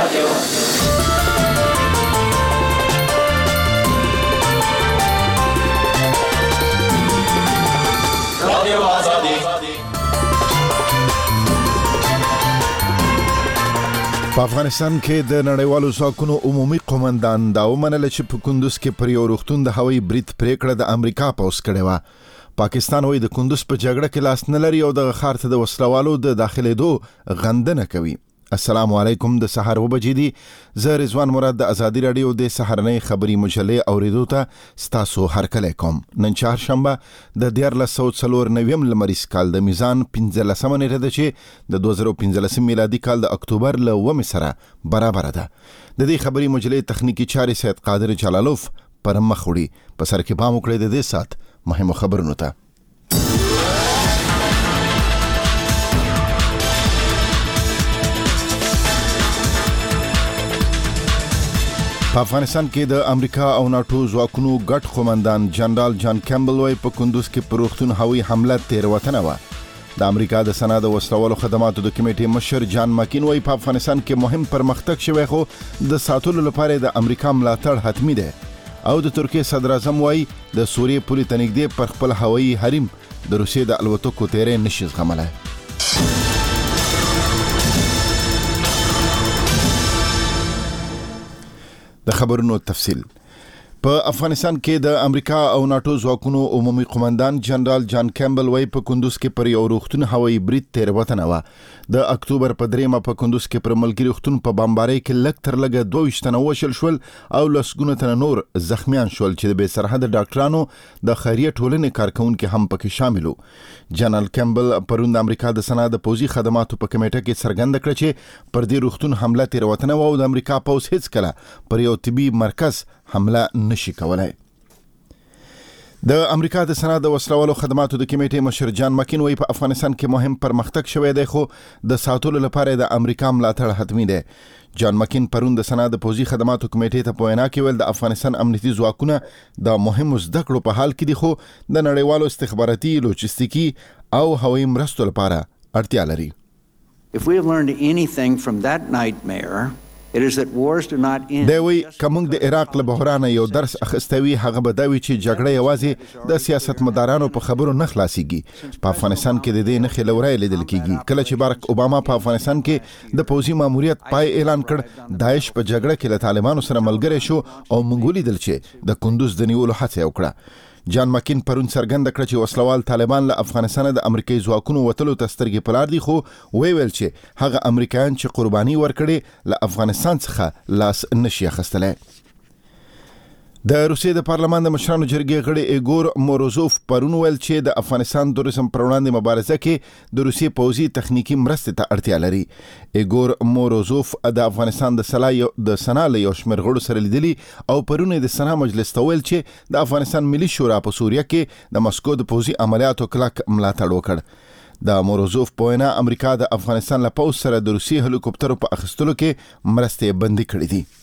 په افغانستان کې د نړیوالو ځواکونو عمومي قومندان دا ومنله چې په کندوز کې پر یو روغتون د هوایي برید پریکړه د امریکا پوس کړې وه. پاکستان وایي د کندوز په جګړه کې لاس نه لري او د ښار ته د وسلوالو د داخلېدو غندنه کوي. السلام علیکم، د سحر 9 بجې دي. زه رضوان مراد د ازادي رادیو د سحرنۍ خبري مجلې اوریدو ته ستاسو هرکلی کوم. نن چهارشنبه د 1494 لمریز کال د میزان 15 نیټه ده چې د 2015 میلادي کال د اکتوبر له 9 سره برابر ده. د دې خبري مجلې تخنیکی چارې سید قادر جلالوف پر مخ وړي. په سر کې پام وکړئ د دې سات مهمو خبرونو ته. په افغانستان کې د امریکا او ناتو ځواکونو ګډ قومندان جنرال جان کیمبل وایي په کندوز کې پر روغتون هوایي حمله تېروتنه وه. د امریکا د سنا د وسلوالو خدماتو د کمیټې مشر جان ماکین وایي په افغانستان کې مهم پرمختګ شوی خو د ساتلو لپاره د امریکا ملاتړ حتمي دی. او د ترکیې صدر اعظم وایي د سوریې پولې ته نږدې پر خپل هوایي حریم د روسیې د الوتکو تیری نشي زغملی. د خبرونو تفصیل. په افغانستان کې د امریکا او ناتو ځواکونو عمومي قومندان جنرال جان کیمبل وایي په کندوز کې پر یو روغتون هوایي برید تېروتنه وه. د اکتوبر په 3 په کندوز کې پر ملګري روغتون په بمبارۍ کې لږ تر لږه 22 تنه وشل شول او لسګونه تنه نور زخمیان شول چې د بې سرحده ډاکټرانو د خیریه ټولنې کارکونکي هم پکې شامل وو. جنرال کیمبل پرون د امریکا د سنا د پوځي خدماتو په کمیټه کې څرګنده کړه چې پر دې روغتون حمله تېروتنه وه او د امریکا پوځ هیڅ کله پر یو طبي مرکز حمله نشي کولای. د امریکا د سنا د وسلوالو خدماتو د کمیټې مشر جان ماکین وایي په افغانستان کې مهم پرمختګ شوی دی خو د ساتلو لپاره د امریکا ملاتړ حتمي دی. جان ماکین پرون د سنا د پوځي خدماتو کمیټې ته په وینا کې ویل د افغانستان امنیتي ځواکونه د مهمو زده کړو په حال کې دي خو د نړیوالو استخباراتي، لوجستیکي او هوایي مرستو لپاره اړتیا لري. If we have learned anything from that nightmare, it is that wars do not end. دوی کومګ د عراق له بحران یو درس اخستوي هغه بدوي چې جګړه یوازې د سیاستمدارانو په خبرو نه خلاصيږي. په افغانستان کې د دې نښې لوري لیدل کیږي. کله چې بارک اوباما په افغانستان کې د پوځي ماموریت پای اعلان کړ، داعش په جګړه کې له طالبانو سره ملګری شو او موږ لیدل چې د کندوز د نیولو هڅه وکړه. جان ماکین پرون څرګنده کړه چې وسلوال طالبان له افغانستان د امریکایي ځواکونو وتلو ته سترګې په لار دي خو ویل چې هغه امریکایان چې قرباني ورکړي له افغانستان څخه لاس نشي اخیستلی. د روسیې د پارلمان د مشرانو جرګې غړي ایګور موروزوف پرون ویل چې د افغانستان د رسم پر وړاندې مبارزه کې د روسیې پوځي تخنیکی مرستې ته اړتیا لري. ایګور موروزوف د افغانستان د سنا له یو شمېر غړو سره لیدلي او پرون د سنا مجلس ته ویل چې د افغانستان ملي شورا په سوریه کې د مسکو د پوځي عملیاتو کلک ملاتړ وکړ. د موروزوف په وینا امریکا د افغانستان له پوځ سره د روسي هلیکوپټرو په اخیستلو کې مرستې بندي کړې دي.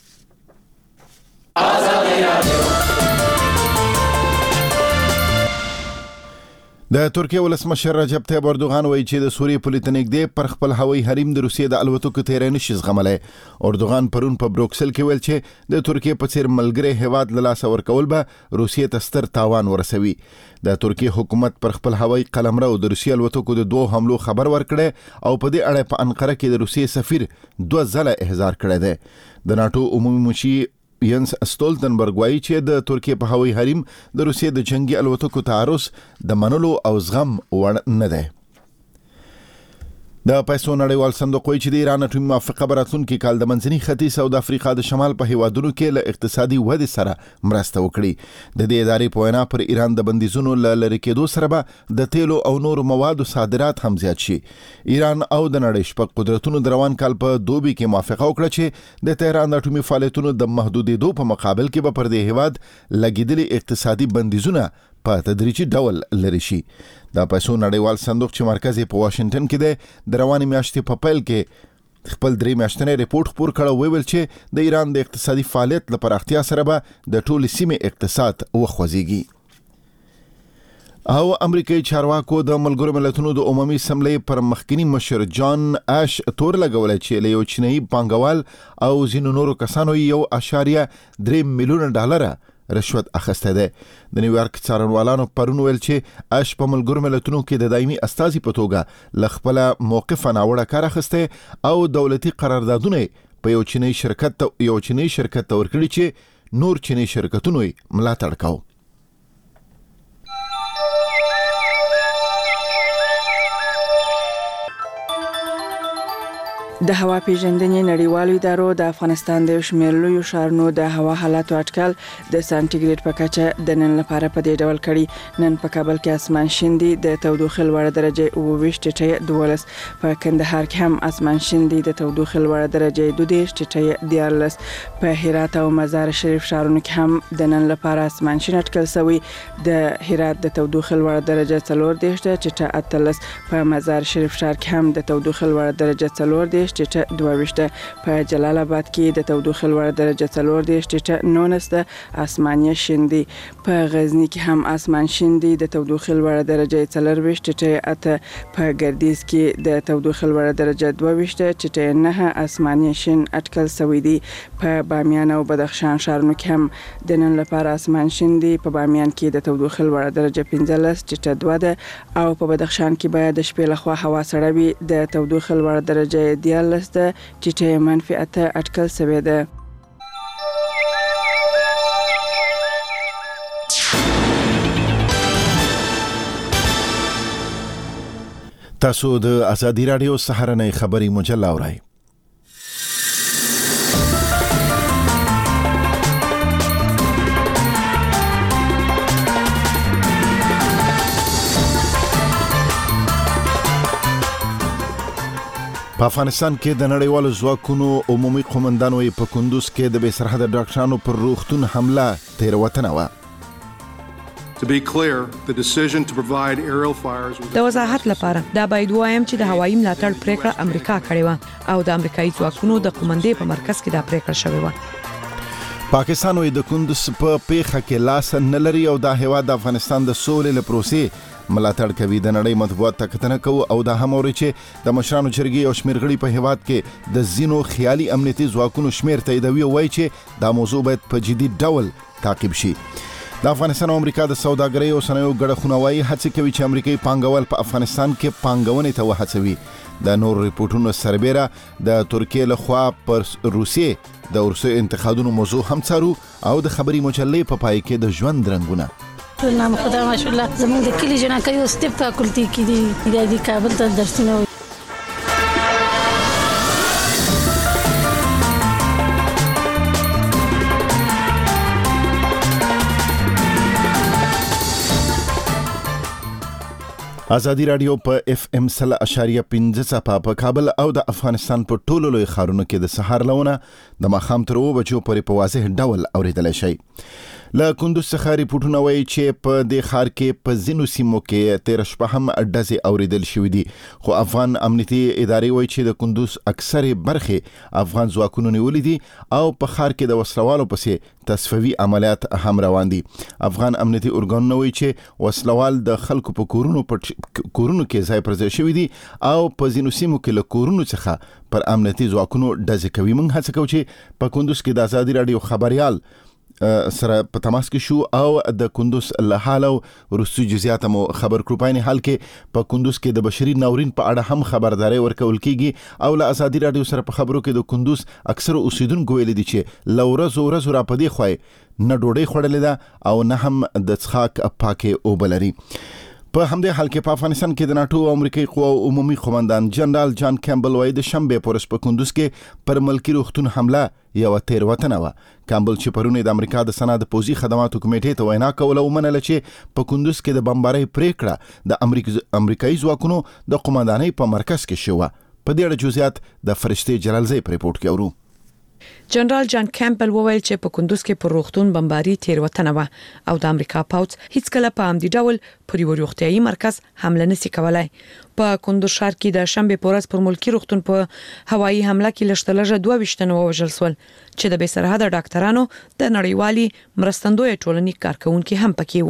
د ترکیې ولسمشر رجب طیب اردوغان وایي چې د سوریې پولې ته نږدې پر خپل هوایي حریم د روسیې د الوتکو تیری نشي زغملی. اردوغان پرون په بروکسل کې ویل چې د ترکیې په څیر ملګری هیواد له لاسه ورکول به روسیې ته ستر تاوان ورسوي. د ترکیې حکومت پر خپل هوایي قلمرو د روسیې الوتکو د 2 حملو خبر ورکړی او په دې اړه په انقره کې د روسیې سفیر 2 ځله احضار کړی دی. د ناتو عمومي مشیر ینس استولتنبرګ وایي چې د ترکیې په هوایي حریم د روسیې د جنگي الوتکو تعرض د منلو او زغم وړ نه دی. د پیسو نړیوال صندوق وایي چې د ایران اټومي موافقه به راتلونکي کال د منځني ختیځ او د افریقا د شمال په هیوادونو کې له اقتصادي ودې سره مرسته وکړي. د دې ادارې په وینا پر ایران د بندیزونو له لرې کېدو سره به د تیلو او نورو موادو صادرات هم زیات شي. ایران او د نړۍ شپږ قدرتونو د روان کال په دوبي کې موافقه وکړه چې د تهران د اټومي فعالیتونو د محدودېدو په مقابل کې به پر دې هیواد لګېدلي اقتصادي بندیزونه په تدریجي ډول لري شي. د پیسو نړیوال صندوق چې مرکز یې په واشنگټن کې دی د روانې میاشتې په پیل کې خپل 3 میاشتنی ریپورت خپور کړ او ویل چې د ایران د اقتصادي فعالیت لپاره اړتیا سره به د ټولې سیمې اقتصاد وخوځېږي. او امریکایي چارواکو د ملګرو ملتونو د عمومي اسمبلی پر مخکنی مشر جان اش تور لګول چې له یو چینایي بانګوال او ځینو نورو کسانو 1.3 میلیون ډالر رشوت اخیسته ده. د نیویارک څارنوالانو پرون ویل چې اش په ملګرو ملتونو کې د دایمي استازي په توګه ل خپل موقف ناوړه کار اخیسته او دولتي قراردادونه په یو چینایي شرکت ته ورکړي چې نور چینایي شرکتونو ملاتړ کاوه. د هوا پیژندنې نړیوالو ادارو د افغانستان د شمېر لویو ښارونو د هوا حالاتو اټکل د سانتیګریډ په کچه د نن لپاره په دې ډول کړي. نن په کابل کې اسمان شین دی، د تودوخې لوړه درجه 22.12. په کندهار کې هم اسمان شین دی، د تودوخې لوړه درجه 22.14. په هرات او مزار شریف ښارونو کې هم د نن لپاره اسمان شین اټکل شوی. د هرات د تودوخې لوړه درجه 14.18. په مزار شریف ښار کې هم د تودوخې لوړه درجه 14.22. په جلال آباد کې د تودوخې لوړه درجه 4.19. اسمان شین دی. په غزنی کې هم اسمان شین دی، د تودوخې لوړه درجه 4.8. په ګردیز کې د تودوخې لوړه درجه 22.9. اسمان شین اټکل شوی دی. په بامیان او بدخشان ښارونو کې هم د نن لپاره اسمان شین دی. په بامیان کې د تودوخې لوړه درجه 15.2 ده او په بدخشان کې باید د شپې لخوا هوا سړه وي. د تودوخې لوړه درجه 14 چې -8 اټکل شوی ده. تاسو د ازادي رادیو سهارنۍ خبري مجله اورئ. په افغانستان کې د نړیوالو ځواکونو عمومي قومندان وی په کندوز کې د بې سرحده ډاکټرانو پر روغتون حمله تیروتنه وه. د وضاحت لپاره دا باید وایم چې د هوایي ملاتړ پریکړه امریکا کړې وه او د امریکایي ځواکونو د قومندې په مرکز کې دا پریکړه شوې وه. پاکستان وی د کندوز په پیښه کې لاس نه لري او دا هیواد د افغانستان د سولې له پروسې ملاتړ کوي. د نړۍ مطبوعات ته کتنه کوي او دا هم اوري چې د مشرانو جرګې او شمیر غړي په هیواد کې د زینو خیالي امنیتي ځواکونو شمیر تاییدوي او وایي چې دا موضوع باید په جدي ډول تعقیب شي. د افغانستان او امریکا د سوداګرۍ او صنایعو ګډه خونوايي هڅه کوي چې امریکایي پانګوال په افغانستان کې پانګونې ته وهڅوي. د نور ریپورتونو سربېره د ترکیې لخوا پر روسیې د ورسو انتقادونو موضوع هم څارو او د خبري مجلې په پای کې د ژوند رنگونه. نام خدا ماشاءالله زموږ د کلی جنکۍ او سټیپ فاکولټي کې دي کابل ته درسونه. ازادي رادیو په اف ام 100.15 په کابل او د افغانستان په ټولو لوی ښارونو کې د سهار لونه د ماښام تر 2 بجو پورې په واضح ډول اوریدل شي. له کندوز څخه ریپورتونه وایي چې په دې ښار کې په ځینو سیمو کې 13 شپه هم ډزې اوریدل شوې دي، خو افغان امنیتي ادارې وایي چې د کندوز اکثرې برخې افغان ځواکونو نیولې دي او په ښار کې د وسلوالو پسې تصفیوي عملیات هم روان دي. افغان امنیتي ارګانونه وایي چې وسلوال د خلکو په کورونو کې ځای پر ځای شوي دي او په ځینو سیمو کې له کورونو څخه پر امنیتي ځواکونو ډزې کوي. موږ هڅه کوو چې په کندوز کې د ازادي رادیو خبريال سره په تماس کې شو او د کندوز له حال او روسي جزئیات مو خبر کړو. په حال کې په کندوز کې د بشري ناورین په اړه هم خبرداري ورکول کیږي او له ازادي رادیو سره په خبرو کې د کندوز اکثر اوسیدونکو ویل دي چې لورز را پدې خوای نه ډوډۍ خوړلې ده او نه هم د څښاک پاکه اوبلري. په همدې حال کې په افغانستان کې د ناتو او امریکایي قواو عمومي قومندان جنرال جان کیمبل وایي د شنبه پورس په کندوز کې پر ملکی روغتون حمله یو تیروتنه وه. کیمبل چې پرونه د امریکا د سنا د پوزي خدماتو کمیټې ته وینا کوله او منله چې په کندوز کې د بمبارۍ پریکړه د امریکایي ځواکونو د قومندانۍ په مرکز کې شوه. په دې اړه جزئیات د فرشته جلالزی په ریپورت کې اورو. جنرال جان کیمپل وویل چې په کندوز کې پر روغتون بمباري تیروتنه وه او د امریکا پوځ هیڅ کله په همدې ډول پر یو روغتیايي مرکز حمله نشي کولای. په کندوز ښار کې د شنبه پورس پر ملکی روغتون په هوایي حمله کې لشتلجه 22 تنه وژل شول چې د بې سرحده ډاکټرانو د نړیوالي مرستندوی ټولنې کارکونکو هم پکې وو.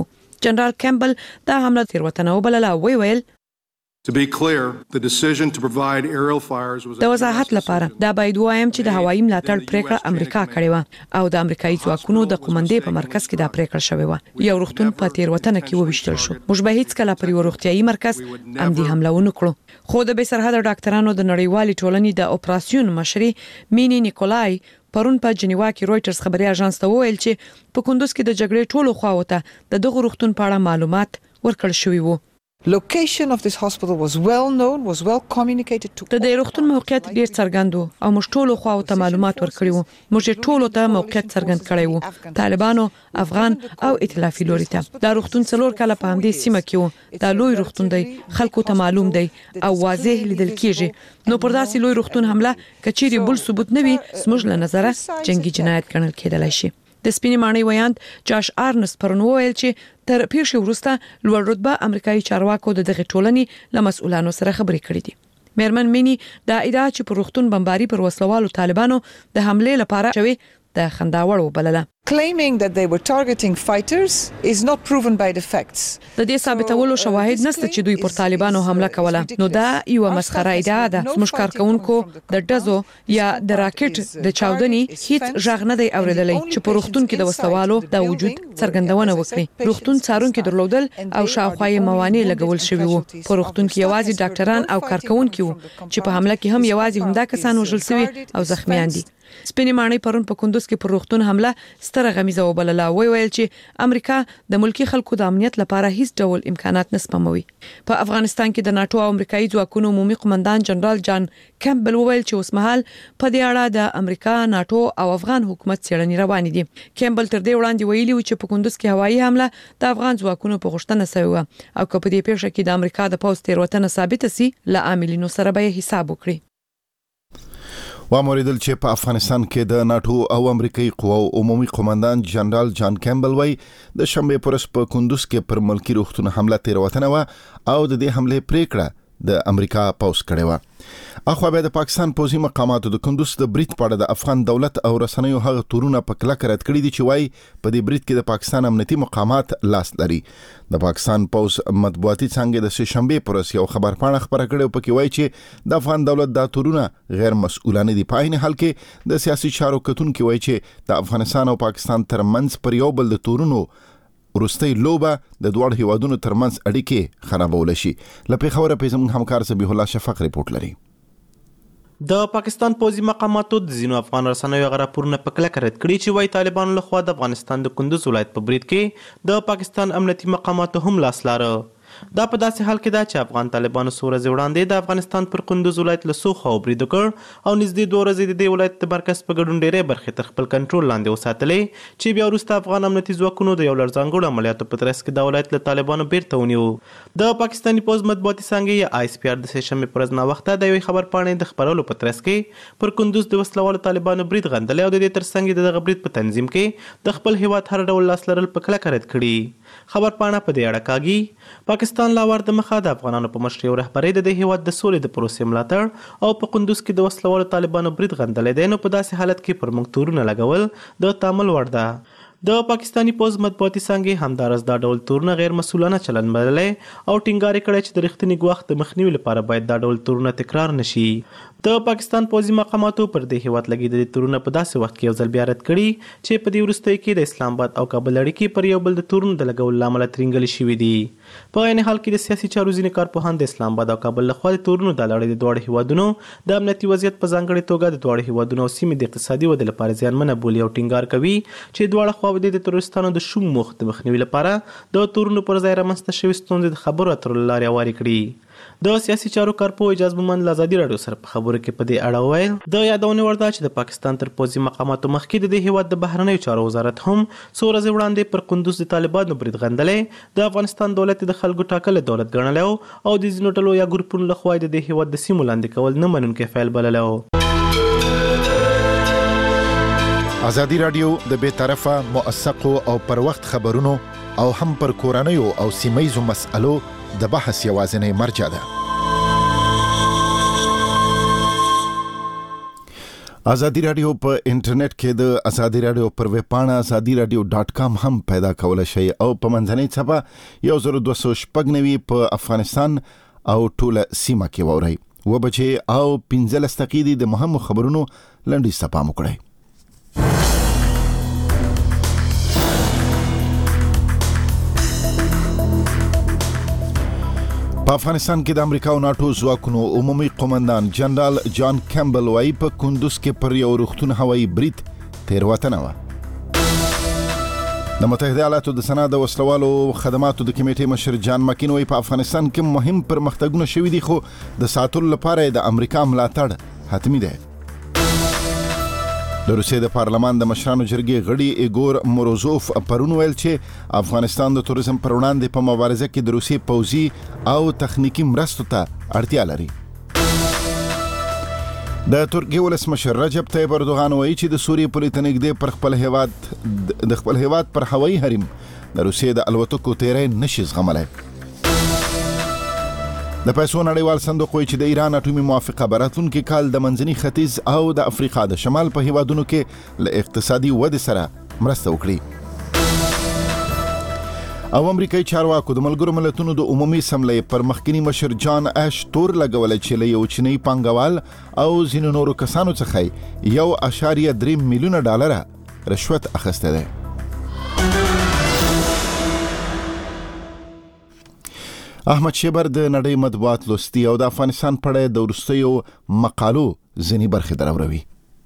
جنرال کیمبل دا حمله تیروتنه وبلله. ویل To be clear, the decision to provide aerial fires was د وضاحت لپاره دا باید وایم چې د هوایي ملاتړ پریکړه امریکا کړې و او د امریکایي ځواکونو د قومندې په مرکز کې دا پریکړه شوې و. یو روغتون په تیروتنه کې وویشتل شو. موږ به هیڅ کله پر یو روغتيایي مرکز امدي حمله ونه کړو. خو د بې سرحده ډاکټرانو د نړیوالې ټولنې د اپراسیون مشري مینی نیکولای پرون په جنیوا کې رويټرز خبري اژانس ته وویل چې په کندوز کې د جګړې ټولو خواو ته د دغه روغتون په اړه معلومات ورکړل شوي وو. Location of this hospital was well known, was well communicated to. د دې روغتون موقعیت ډیر څرګند او موږ ټولو خواو ته معلومات ورکړي وو. موږ ټولو ته موقعیت څرګند کړی وو. طالبانو، افغان او ائتلافي لوري ته. دا روغتون څلور کاله په همدې سیمه کې وو. دا لوی روغتون دی، خلکو ته معلوم دی او واضح لیدل کیږي. نو پر داسې لوی روغتون حمله کچيري بل ثبوت نه وي، زموږ له نظره جنگي جنایت ګڼل کېدلای شي. د سپینې ماڼۍ ویاند جاش آرنس پرون وویل چې تر پیښې وروسته لوړ رتبه امریکایي چارواکو د دغه ټولنې له مسؤلانو سره خبرې کړې دي. میرمن مینی دا ادعا چې پر روغتون بمباري پر وسلوالو طالبانو د حملې لپاره شوی د خنداوړ وبلله. Claiming that they were targeting fighters is not proven by the facts. د دې ثابتولو شواهد نشته چې دوی پر طالبانو حمله کوله. نو دا یو مسخره ادعا ده. زموږ کارکونکو د ډزو یا د راکټ د چاودنې هیڅ ژغ نه دی اوریدلی چې په روغتون کې د وسلوالو د وجود څرګندونه وکړي. روغتون څارونکو درلودل او شاوخوا یې موانع لګول شوی وو. په روغتون کې یوازې ډاکټران او کارکونکو وو چې په حمله کې هم یوازې همدا کسان وژل شوي او زخمیان دي. سپینې ماڼۍ پرون په کندوز کې پر روغتون حمله ستره غمیزه وبلله. ویل چې امریکا د ملکی خلکو د امنیت لپاره هیڅ ډول امکانات نه سپموي. په افغانستان کې د ناتو او امریکایي ځواکونو عمومي قومندان جنرال جان کیمبل ویل چې اوسمهال په دې اړه د امریکا، ناتو او افغان حکومت څېړنې روانې دي. کیمبل تر دې وړاندې ویلي و چې په کندوز کې هوایي حمله د افغان ځواکونو په غوښتنه شوې و او که په دې پیښه کې د امریکا د پوځ تیروتنه ثابته سي له عاملینو سره به حساب وکړي. واموریدل چې په افغانستان کې د ناتو او امریکایي قواو عمومي قومندان جنرال جان کیمبل وای د شنبه پرس په کندوز کې پر ملکی روغتون حمله تیروتنه و او د دې حمله پریکړه د امریکا پوز کړې و. اخو به د پاکستان پوزي مقاماتو د کندوز د بریټ پاړه د افغان دولت او رسنیو هغه تورونه په کلک رد کړی دي چې وای په دې بریټ کې د پاکستان امنیتي مقامات لاس لري. د پاکستان پوز مطبوعاتي څنګه د شنبه پرس یو خبر پاڼه خبره کړې په کې وای چې د افغان دولت دا تورونه غیر مسؤلانه دي. په عین حال کې د سیاسي چارو کتونکو وای چې د افغانستان او پاکستان ترمنځ پر یو بل د تورونو ورستۍ لوبه د دوه هیوادونو ترمنځ اړیکې خرابول شي. لپاره خبره په زموږ همکار سبیح الله شفق ریپورت لري. د پاکستان پوځي مقاماتو د ځینو افغان رسنیو غره راپورونه په کلک رد کړي چې وايي طالبانو لخوا د افغانستان د کندوز ولایت په بریټ کې د پاکستان امنیتي مقاماتو هم لاس لاره. دا په داسې حال کې ده چې افغان طالبانو څو ورځې وړاندې د افغانستان پر کندوز ولایت له څو خواو برید وکړ او نږدې 2 ورځې د دې ولایت د مرکز په ګډون ډېرې برخې تر خپل کنټرول لاندې وساتلې چې بیا وروسته افغان امنیتي ځواکونو د یو لړ ځانګړو عملیاتو په ترڅ کې د ولایت له طالبانو بیرته ونیو. د پاکستاني پوځ مطبوعاتي څانګې یا آی اس پی آر د سه‌شنبې پر ورځ ناوخته د یوې خبر پاڼې د خپرولو په ترڅ کې پر کندوز د وسلوالو طالبانو برید غندلی او د دې ترڅنګ دغه برید په تنظیم کې د خپل هیواد هر ډول لاس لرل په کلکه رد کړي. خبر پاڼه په دې اړه کاږي پاکستان لاور د مخه د افغانانو په مشرۍ او رهبرۍ د هیواد د سولې د پروسې ملاتړ او په کندوز کې د وسلوالو طالبانو برید غندلی دی. نو په داسې حالت کې پر موږ تورونه لګول د تامل وړ ده. د پاکستاني پوز مطبوعاتي څانګې همدارس دا ډول تورونه غیر مسؤلانه چلند بللی او ټینګار کړی چې د رښتیني ګواښ د مخنیوي لپاره باید دا ډول تورونه تکرار نشي. د پاکستان پوځي مقاماتو پر دې هیواد لګیدلي تورونه په داسې وخت کې یو ځل بیا رد کړي چې په دې وروستیو کې د اسلام آباد او کابل اړیکې پر یو بل د تورونو د لګولو له امله ترینګلې شوي دي. په عین حال کې د سیاسي چارو ځینې کارپوهان د اسلام آباد او کابل لخوا د تورونو د لړۍ د دواړو هیوادونو د امنیتي وضعیت په ځانګړې توګه د دواړو هیوادونو او سیمې د اقتصادي ودې لپاره زیانمنه بولي او ټینګار کوي چې دواړه خواوې د تروریستانو د شوم موخ د مخنیوي لپاره د تورونو پر ځای رامنځته شوې ستونزې د خبرو اترو له لارې هوارې کړي. د سیاسي چارو کارپوه اجاز مومند له ازادي راډیو سره په خبرو کې په دې اړه وویل د یادونې وړ ده چې د پاکستان تر پوځي مقاماتو مخکې د دې هیواد د بهرنیو چارو وزارت هم څو ورځې وړاندې پر کندوز د طالبانو برید غندلی د افغانستان دولت د خلکو ټاکلی دولت ګڼلی او د ځینو ډلو یا ګروپونو لخوا د دې هیواد د سیمو لاندې کول نه منونکی فعل بللی و. ازادي راډیو د بې طرفه موثقو او پر وخت خبرونو او هم پر کورنیو او سیمه‌ییزو مسألو د بحث یوازینی مرجع ده. ازادي رادیو په انټرنیټ کې د ازادي رادیو پر ویب پاڼه azadiradio.com هم پیدا کولای شئ او په منځنۍ صفحه 1290 په افغانستان او ټوله سیمه کې وورئ. وبچې او 15 دقیقې د مهمو خبرونو لنډیز ته پام وکړئ. په افغانستان کې د امریکا او ناتو ځواکونو عمومي قومندان جنرال جان کیمبل وايي په کندوز کې پر یو روغتون هوایي برید تیروتنه وه. د متحده ایالاتو د صنعت د وسلوالو خدماتو د کمیټې مشر جان مکین وايي په افغانستان کې مهم پرمختګونه شوي دي خو د ساتلو لپاره د امریکا ملاتړ حتمي دی. د روسیې د پارلمان د مشرانو جرګې غړي ایګور موروزوف پرون ویل چې افغانستان د توریزم پر وړاندې په مبارزه کې د روسیې پوځي او تخنیکی مرستو ته اړتیا لري. د ترکیې ولسمشر رجب طیب اردوغان وایي چې د سوریې پولې ته نږدې پر خپل هیواد پر هوایي حریم د روسیې د الوتکو تیری نشي زغملی. د پیسو نړیوال صندوق وایي چې د ایران اټومي موافقه به راتلونکي کال د منځني ختیځ او د افریقا د شمال په هیوادونو کې له اقتصادي ودې سره مرسته وکړي. او امریکایي چارواکو د ملګرو ملتونو د عمومي اسمبلۍ پر مخکنی مشر جان اش تور لګولای چې له یو چینی پانګوال او ځینو نورو کسانو څخه 1.3 میلیون ډالر رشوت اخیسته ده. احمد شیبر د نړۍ مطبوعات لوستي او د افغانستان په اړه د وروستیو مقالو ځینې برخې دراوروي.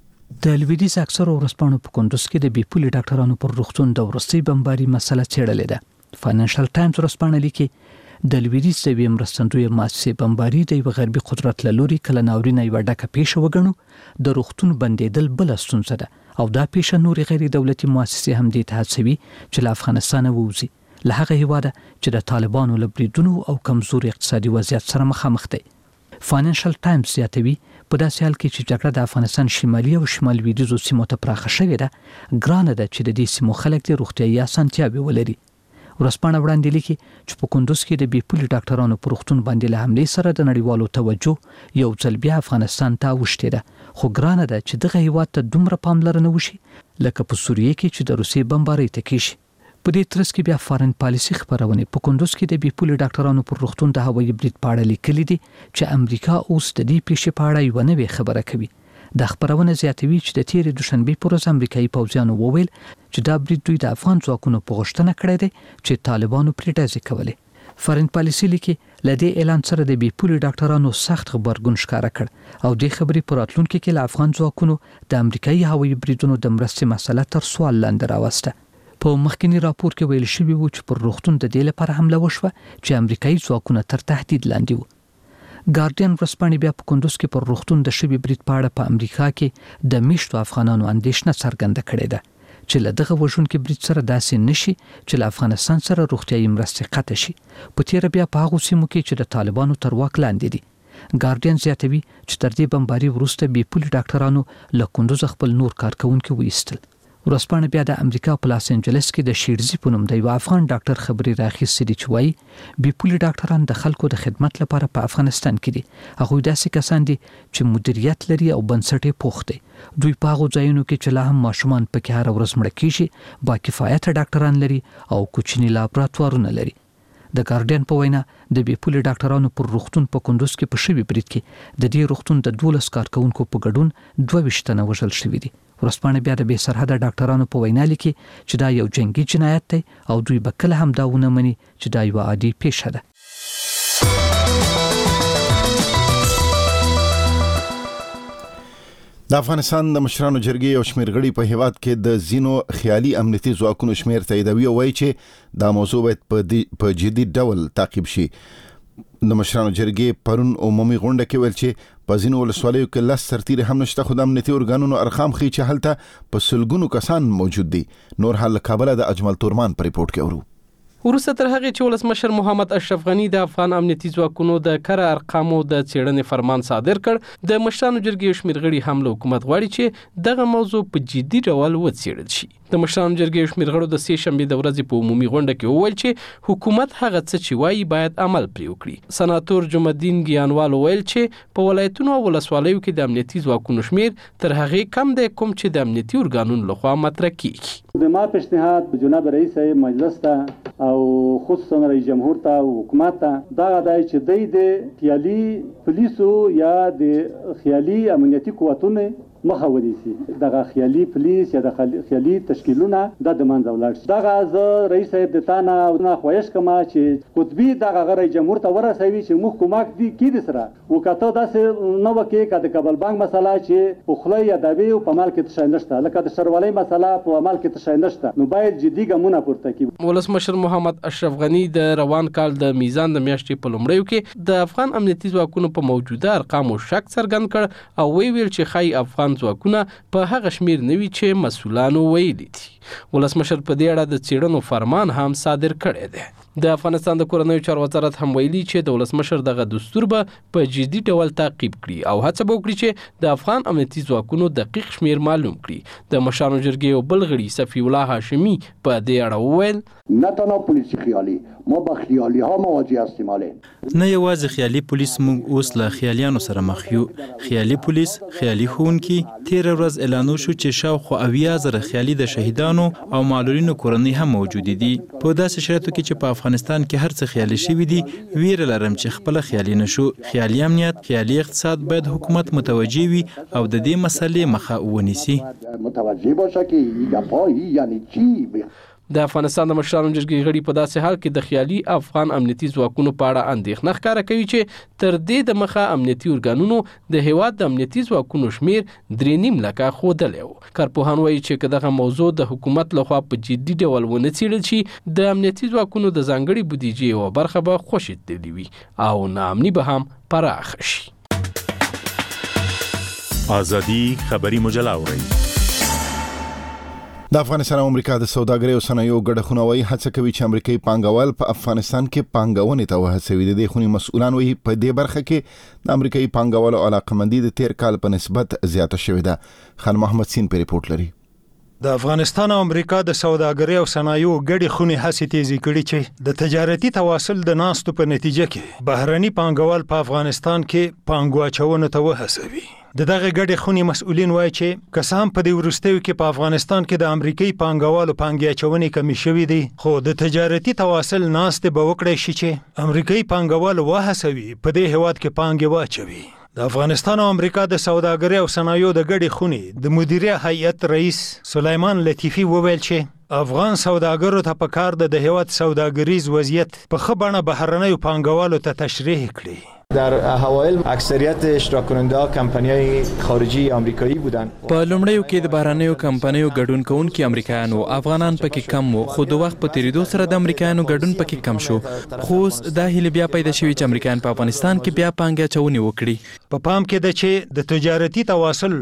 د لویدیځ اکثر ورځپاڼو په کندوز کې د بیپولي ډاکټرانو پر روغتون د وروستي بمباري مسله څېړلې ده. فاینانشل ټایمز ورځپاڼه لیکي د لویدیځ د مرستندوی مؤسسې بمباري د یو غربي قدرت له لوري کله ناورینه یو ډکه پیښه وګڼو. د روغتون بندیدل بل ستونزه ده او دا پیښه نور غیر دولتي مؤسسې هم دې ته هڅوي چې له افغانستان ووځي. له هغه هیواده چې د طالبانو له بریدونو او کمزور اقتصادي وضعیت سره مخامخ دي. فاینانشل ټایمز زیاتوي په داسې حال کې چې جګړه د افغانستان شمالي او شمال لویدیځو سیمو ته پراخه شوې ده، ګرانه ده چې د دې سیمو خلک د روغتیايي اسانتیاوې ولري. ورځپاڼه وړاندې لیکي چې په کندوز کې د بیپولي ډاکټرانو پر روغتون باندې له حملې سره د نړیوالو توجه یو ځل بیا افغانستان ته اوښتې ده، خو ګرانه ده چې دغه هیواد ته دومره پاملرنه وشي لکه په سوریه کې چې د روسیې بمبارۍ ته کیږي. په دې ترڅ کې بیا فارن پالیسي خبرونه په کندوز کې د بیپولي ډاکټرانو پر روغتون د هوایي برید په اړه لیکلي دي چې امریکا اوس د دې پیښې په اړه یو نوې خبره کوي. د خبرونه زیاتوي چې د تیرې دوشنبه پر ورځ امریکایي پوځیانو وویل چې دا برید دوی د افغان ځواکونو په غوښتنه کړی دی چې طالبانو پرې ډزې کولې. فارن پالیسي لیکي لدې اعلان سره د بیپولي ډاکټرانو سخت خبرګون ښکاره کړ او د خبرې پر راتلونکي کې له افغان ځواکونو د امریکایي هوایي بریدونو د مرستې مسله تر سوال لاندې راوسته. په مخکنی راپور کې ویل شوی و چې پر روغتون د دې لپاره حمله وشوه چې امریکایي ځواکونه تر تهدید لاندې وو. ګارډین ورځپاڼه بیا په کندوز کې پر روغتون د شوی برید په اړه په امریکا کې د میشتو افغانانو اندېښنه څرګنده کړې ده چې له دغه وژونکي برید سره داسې نشي چې له افغانستان سره روغتیايي مرستې قطع شي. په تیر بیا په هغو سیمو کې چې د طالبانو تر واک لاندې دي. ګارډین زیاتوي چې تر دې بمباري وروسته بیپولي ډاکټرانو له کندوز خپل نور کارکونکي وایستل. ورځپاڼه بیا د امریکا په لاس انجلس کې د شیرزي په نوم د یو افغان ډاکټر خبري راخیستې دي چې وایي بیپولي ډاکټران د خلکو د خدمت لپاره په افغانستان کې دي. هغه داسې کسان دي چې مدیریت لري او بنسټ یې پوخ دی. دوی په هغو ځایونو کې چې لا هم ماشومان پکې هر ورځ مړه کیږي با کفایته ډاکټران لري او کوچني لابراتوارونه لري. د ګارډین په وینا د بیپولي ډاکټرانو پر روغتون په کندوز کې په شوی برید کې د دې روغتون د 12 کارکونکو په ګډون 22 تنه وژل شوي دي. ورځپاڼه بیا د بې سرحده ډاکټرانو په وینا لیکي چې دا یو جنگي جنایت دی او دوی به کله هم دا ونه مني چې دا یو عادي پیښه ده. د افغانستان د مشرانو جرګې او شمیر غړي په هیواد کې د زینو خیالي امنیتي ځواکونو شمیر تاییدوي او وایي چې دا موضوع باید په جدي ډول تعقیب شي. د مشرانو جرګې پرون عمومي غونډه کې ویل چې په ځینو ولسوالیو کې 10 سرتیري هم نشته، خو د امنیتي ارګانونو ارقام ښیي چې هلته په سلګونو کسان موجود دي. نور حال کابل د اجمل تورمان په ریپورت کې اورو. وروسته تر هغه چې ولسمشر محمد اشرف غنی د افغان امنیتي ځواکونو د کره ارقامو د څېړنې فرمان صادر کړ، د مشرانو جرګې شمېر غړي هم له حکومت غواړي چې دغه موضوع په جدي ډول وڅېړل شي. د مشرانو جرګې شمېر غړو د 3 شنبې د ورځې په عمومي غونډه کې وویل چې حکومت هغه څه چې وایي باید عمل پرې وکړي. سناتور جمعالدین ګیانوال وویل چې په ولایتونو او ولسوالیو کې د امنیتي ځواکونو شمېر تر هغې کم دی کوم چې د امنیتي ارګانونو لخوا مطرح کیږي. د ما پیشنهاد به جناب رئیس مجلس ته او خصوصا رئیس جمهور ته او حکومت ته دا دی چې د خیالي پولیسو یا د خیالي امنیتي قوتونو مخه ونیسي. دغه خیالي پولیس یا د خیالي تشکیلونه د منځه ولاړ شي. دغه زه رئیس صاحب د تانه او خواهش کوم چې قطبي دغه رئیس جمهور ته ورسوي چې موږ کومک دي کې سره وکړو داسې نو وکړي کده کابل بانک مسله چې په خله یا دبي او په مال کې تشای نشته، لکه د شروالۍ مسله په مال کې تشای نشته، نو باید جدي ګامونه پورته کړي. ولسمشر محمد اشرف غنی د روان کال د میزان د میاشتې په لومړیو کې د افغان امنیتي ځواکونو په موجوده ارقامو شک څرګند کړ او ویل چې خای افغان ځواکونه په هغه شمیر نوي چې مسؤلانو ویلي دي. ولسمشر په دې اړه د څېړنو فرمان هم صادر کړی دی. د افغانستان د کورنیو چارو وزارت هم ویلي چې د ولسمشر دغه دستور به په جدي ډول تعقیب کړي او هڅه به وکړي چې د افغان امنیتي ځواکونو دقیق شمیر معلوم کړي. د مشرانو جرګې یو بل غړي صفي الله هاشمي په دې اړه وویل نه تنها پلیس خیالي ما با خیالی ها مواجه هستیم. نه یوازې خیالي پولیس، موږ اوس له خیالیانو سره مخ یو. خیالي پولیس، خیالي ښوونکي. تیر ورځ اعلان وشو چې شاوخوا 80,000 خیالي د شهیدانو او معلولینو کورنۍ هم موجود دي. په داسې شرایطو کې چې په افغانستان کې هر څه خیالي شوي دي، ویره لرم چې خپل خیالي نشو. خیالي امنیت، خیالي اقتصاد باید حکومت متوجه وي او د دې مسلې مخه ونیسي. متوجه باشه که ایگپایی یعنی چی. د افغانستان د مشرانو جرګې غړي په داسې حال کې د خیالي افغان امنیتي ځواکونو په اړه اندېښنه ښکاره کوي چې تر دې د مخه امنیتي ارګانونو د هیواد د امنیتي ځواکونو شمیر 3.5 لکه ښودلی و. کارپوهان وایي چې که دغه موضوع د حکومت لخوا په جدي ډول ونه څېړل شي، د امنیتي ځواکونو د ځانګړي بودیجې یوه برخه به خوشې وي او ناامني به هم پراخه شي. آزادي خبري مجله اورئ. د افغانستان او امریکا د سوداګرۍ او صنایعو ګډه خونوي هڅه کوي چې امریکایي پانګوال په افغانستان کې پانګونې ته وهڅوي. د دې خونې مسؤلان وایي په دې برخه کې د امریکایي پانګوالو علاقمندي د تیر کال په نسبت زیاته شوې ده. خان محمد سین په ریپورت لري. د افغانستان او امریکا د سوداګرۍ او صنایعو ګډې خونې هڅې تیزې کړي چې د تجارتي تواصل د ناستو په نتیجه کې بهرني پانګوال په افغانستان کې پانګو اچونې ته وهڅوي. دغه ګډې خونې مسؤلین وایي چې کسان په دې وروستیو کې په افغانستان کې د امریکایي پانګوالو پانګې اچونې کمې شوې دي، خو د تجارتي تواصل ناستې به وکړی شي چې امریکایي پانګوال وهڅوي په دې هیواد کې پانګې واچوي. د افغانستان او امریکا د سوداګرۍ او صنایعو د ګډې خونې د مدیریه هیئت رئیس سلیمان لطیفي وویل چې افغان سوداګرو ته پکار ده د هیواد سوداګریز وضعیت په ښه بڼه بهرنیو پانګوالو ته تشریح کړي. در اوایل اکثریت اشتراک کننده کمپنی‌های خارجی آمریکایی بودند. په لومړیو کې د بهرنیو کمپنیو ګډون کوونکي امریکایانو، افغانان پکې کم وو، خو د وخت په تیریدو سره د امریکایانو ګډون پکې کم شو. خو دا هیله بیا پیدا شوې چې امریکایان په افغانستان کې بیا پانګه اچونې وکړي. په پام کې ده چې د تجارتي تواصل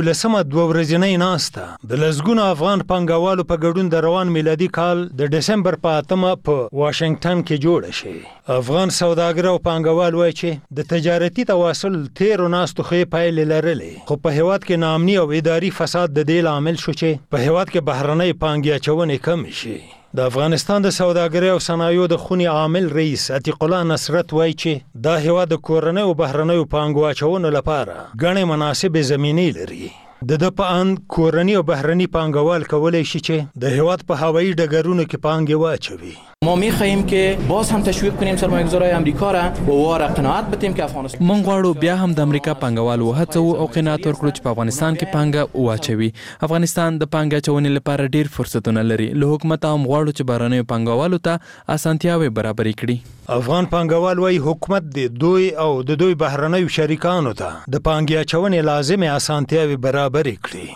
11 ورځنۍ ناسته د لسګونو افغان پانګوالو په ګډون د روان میلادي کال د ډسمبر په 8 په واشنگټن کې جوړه شي. افغان سوداګر او پانګوال وایي چې د تجارتي تواصل تیر ناستو خې پایلې لرلې، خو په هیواد کې ناامني او اداري فساد د دې لامل شو چې په هیواد کې بهرنۍ پانګې اچونې کم شي. د افغانستان د سوداګرۍ او صنایعو د خونې عامل رئیس عتیق الله نصرت وایي چې دا هیواد د کورنۍ او بهرنیو پانګو اچونې لپاره ګڼې مناسبې زمینې لري. د په ان کورنی او بهرنی پانګوال کولای شي چې د هیواد په هوایي ډګرونو کې پانګې واچوي. ما می‌خواهیم که باز هم تشویق کنیم سرمایه‌گذارای آمریکا را و واره قناعت بدیم که افغانستان مونږ غواړو بیا هم د امریکا پانګوال وهڅوو او قناعت ورکړو چې په افغانستان کې پانګه واچوي. افغانستان د پانګه اچونې لپاره ډیر فرصتونه لري. له حکومت هم غواړو چې بهرنیو پانګوالو ته اسانتیاوې برابرې کړي. افغان پانګوال وايي حکومت د دوی او د دوی بهرنیو شریکانو ته د پانګې اچونې لازمه اسانتیاوې برابرې کړي.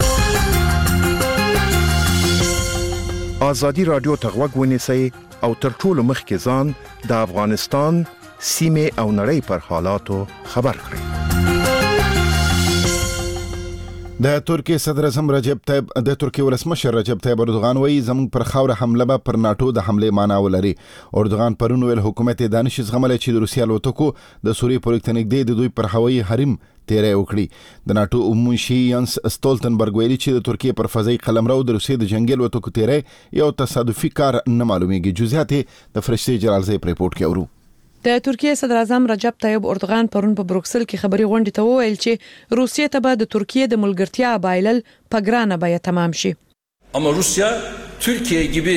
آزادی رادیو ته غوږ ونیسئ او تر ټولو مخکې ځان د افغانستان سیمې او نړۍ پر حالاتو خبر کړئ. د ترکیه صدر اعظم د ترکیه ولسمشر رجب طیب اردوغان وایي زموږ پر خاوره حمله به پر ناټو د حملې معنا ولري. اردوغان پرون ویل حکومت دانش زغمل چې د روسیا الوتکو د سوریې پر نږدې د دوی پر هوایي حریم تیرې وکړي. د ناټو عمومي ینس ستولتنبرګ ویلي چې د ترکیه پر فضایي قلمرو د روسیې د جنگي الوتکو تیرې یو تصادفي کار نه معلومیږي. جزئیات د فرشتي جلالزی په ریپورت کې اورو. د ترکیه صدر اعظم رجب طیب اردوغان پرون په بروکسل کې خبري غونډې ته وویل چې روسیې ته به د ترکیه د ملګرتیا بایلل په ګرانه بیه تمام شي. اما روسیا ترکیه gibi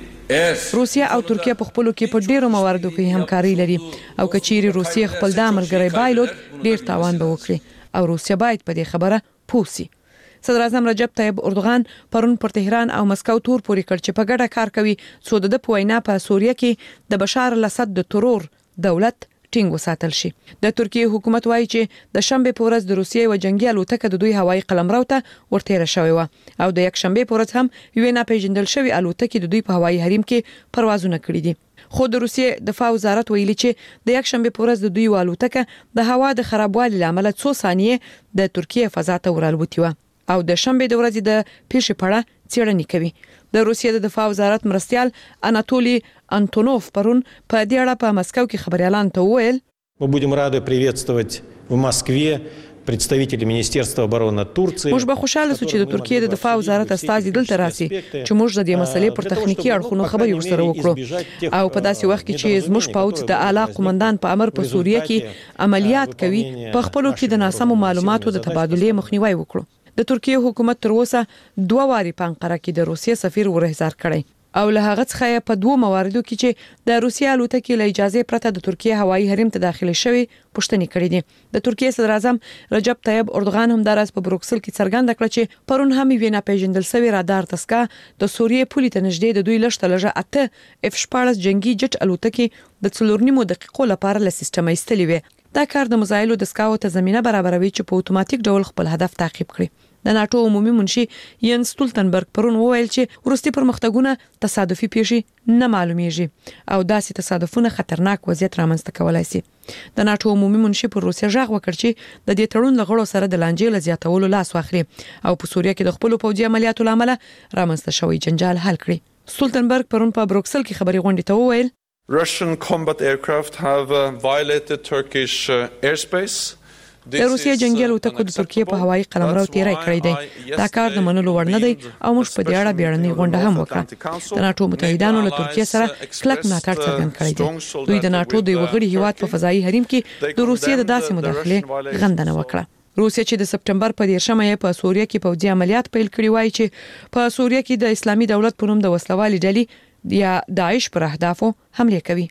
روسیا او ترکیه په خپلو کې په ډیرو مواردو کې همکاري لري او کچيري روسیې خپل د ملګری بایلود ډیر تاوان به وکړي او روسیا باید په دې خبره پوسی. صدر اعظم رجب طیب اردوغان پرون پر تهران او مسکو تور پورې کړ چې په ګډه کار کوي څو د پوینا په سوریه کې د بشار الاسد د ترور دولت ټینګ وساتل شي. د ترکیه حکومت وایي چې د شنبه په ورځ د روسیې و جنگي الوتکه د دوی هوایي قلمرو ته ورتېره شوې و او د یک شنبه په ورځ هم یو نه پیژندل شوی الوتکه د دوی په هوایي حریم کې پروازونه کړي دي. خو د روسیې دفاع وزارت ویلي چې د یک شنبه په ورځ د دوی الوتکه د هوا د خرابوالي لامل 2 ثانیې د ترکیه فضا ته ورالوتي و او د شنبه د ورځې د پیښې په اړه څېړنې کوي. د روسیې د دفاع وزارت مرستیال اناتولي انتونوف پرون په دې اړه په مسکو کې خبريالان ته وویل Мы будем рады приветствовать в Москве представителей Министерства обороны Турции. موږ به خوشاله شو چې د ترکیې د دفاع وزارت استازي دلته راسي چې موږ د دې مسلې پر تخنیکی اړخونو خبرې ورسره وکړو او په داسې وخت کې چې زموږ پوځ د اعلی قومندان په امر په سوریه کې عملیات کوي په خپلو کې د ناسمو معلوماتو د تبادلې مخنیوي وکړو. د ترکیه حکومت تر اوسه 2 واري په انقره کې د روسیې سفیر ورهزار کړی او له هغه څخه په 2 مواردو کې چې د روسیې الوتکې له اجازه پرته د ترکیه هوایي حریم ته داخله شوی پوښتنې کړې دي. د ترکیه صدر اعظم رجب طیب اردوغان هم دراز په بروکسل کې څرګنده کړ چې پرون هم وینا پیژندل سوی رادار تسکا د سوریې پولي ته نږدې د دوی لښته لږه 8 F-14 جنگي جټ الوتکې د 4.5 دقیقو لپاره له سیستم ایستلې وي. دا کار د مزایلو د سکاو ته زمينه برابروي چې په اتوماتیک ډول خپل هدف تعقیب کړي. د ناتو عمومي منشي ینس ستولتنبرګ پرون وویل چې ورستي پرمختګونه تصادفي پیښې نه معلومیږي او داسې تصادفونه خطرناک وضعیت رامنځته کولای شي. د ناتو عمومي منشي پر روسیا ژغ وکړ چې د دې تړون لغړو سره د لانجې لزیاتولو لاس واخلي او په سوریه کې د خپل پوځي عملیاتو لامل رامنځته شوی جنجال حل کړي. ستولتنبرګ پرون په بروکسل کې خبري غونډې ته وویل Russian combat aircraft have violated Turkish airspace. د روسیې جنگي الوتکو د ترکیه په هوایي قلمرو تیرې کړې دي. دا کار د منلو وړ نه دی او موږ په دې اړه بیړنۍ غونډه هم وکړه. د ناتو متحدانو له ترکیه سره کلک ملاتړ څرګند کړی دی. دوی د ناتو د وګړي هیواد په فضایي حریم کې د روسیې د داسې مداخله غندنه وکړه. روسیا چې د سپټمبر په 10مه په سوریه کې پوځي عملیات پیل کړي وای چې په سوریه کې د اسلامي دولت په نوم د وسلوالي ډلې یا داعش پر اهدافو حمله کوي.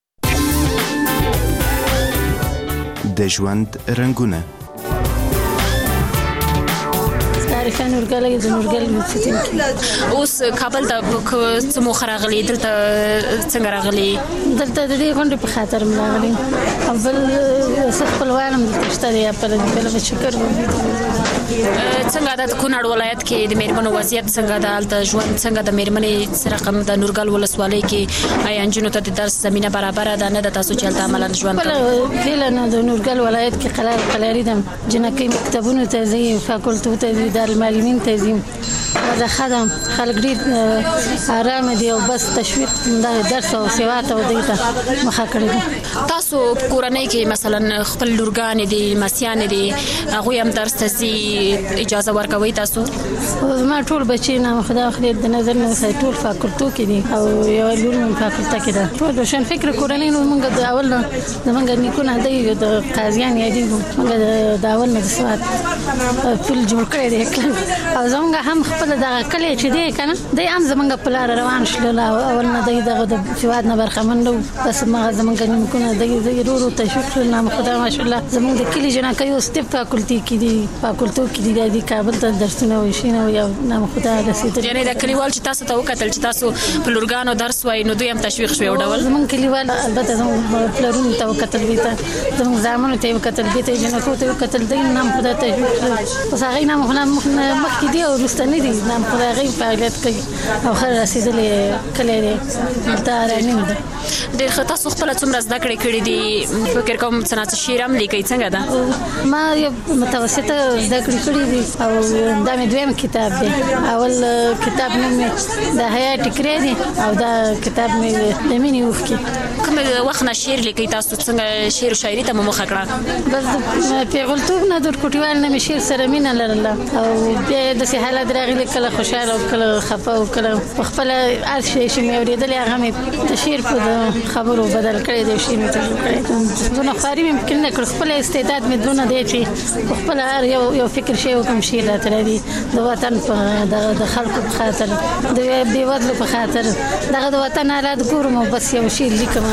د ژوند رنگونه عارفه نورګل د نورګل ستین اوس کابل ته سمو خراغلي دلته څنګه راغلي دلته د دې غونډې په خاطر ملاغلي اول خپلوانم د تشتري په بل شکر څنګه د کونړ ولایت کې د میرمنو وضعیت څنګه د الته ژوند څنګه د میرمنې سره کوم د نورګل ولسوالۍ کې آیا انجنونو ته د درس زمينه برابر ده نه د تاسو چلته عملاً ژوند کوي فعلا د نورګل ولایت کې قلاري دم جنکې مکتبونو ته زی فاکولټو ته د المعلمین تنظیم دا خدم خلک ډیر آرام دي او بس تشویق د درس او سوات او دیتا مخه کړی. تاسو کورنۍ کې مثلا خپل لورګان دي مسیان دي هغه هم درس ته اجازه ورکوي تاسو؟ ما ټول بچی نه خدا خیر د نظر نه ټول فاکولټو کې دي او یو لور من فاکولټه کې ده ټول شان فکر کورنۍ نو موږ د اول نه موږ نیکونه دی د قاضیان یادي موږ د اول نه سوات فل جوړ کړی دی او زموږ هم خپل دغه کلی چې دی کنه د ام زمونږ په لار روان شول اول نه دی دغه سواد نه برخمن نو بس ما زمونږ نیکونه دی ضرورو تشویق نه خدا ماشاءالله زمونږ د کلی جنا کوي ستپ فاکولټي کې دی فاکولټو کې دی کابل ته درسونه وشینه او نه خدا رسیدل یعنی د کلیوال چې تاسو ته وکتل چې تاسو په لورګانو درس وای نو دوی هم تشویق شوی ډول زمونږ کلیوال البته زمونږ پلرونو ته وکتل ویته زمونږ زامنو ته وکتل ویته جنا کو ته وکتل دی نه خدا تشویق اوس هغه نه مخکې دی او وروسته نه دي نام خدای غي فعالیت کوي او خیر رسیدلې کله دی دا رانیم ده ډېر ښه تاسو خپل څومره زده کړې کړې دي فکر کوم څنګه شعر هم لیکي څنګه ده ما یو متوسطه زده کړې کړې دي او دا مې دویم کتاب دی اول کتاب نوم د حیا ټکرې دی او دا کتاب مې د مینې وښکي کوم وخت نه شعر لیکي تاسو څنګه شعر او شاعري ته مخه کړه بس پیغلتوب نه د کوټیوال نه شعر سره مینه لرله او بیا د سه حالت راغلی کله خوشاله او کله خفه او کله خپل هر شي چې مې اورېدل هغه مې د شعر په خبرو بدل کړی دی شي مې تجربه کړی نو خاري مې ممکن نه کړ خپل استعداد مې دونه دی چې خپل هر یو فکر شی وکم شي راته دی د وطن په د خلکو په خاطر د بیوزلو په خاطر دغه د وطن حالات ګورم او بس یو شی لیکم.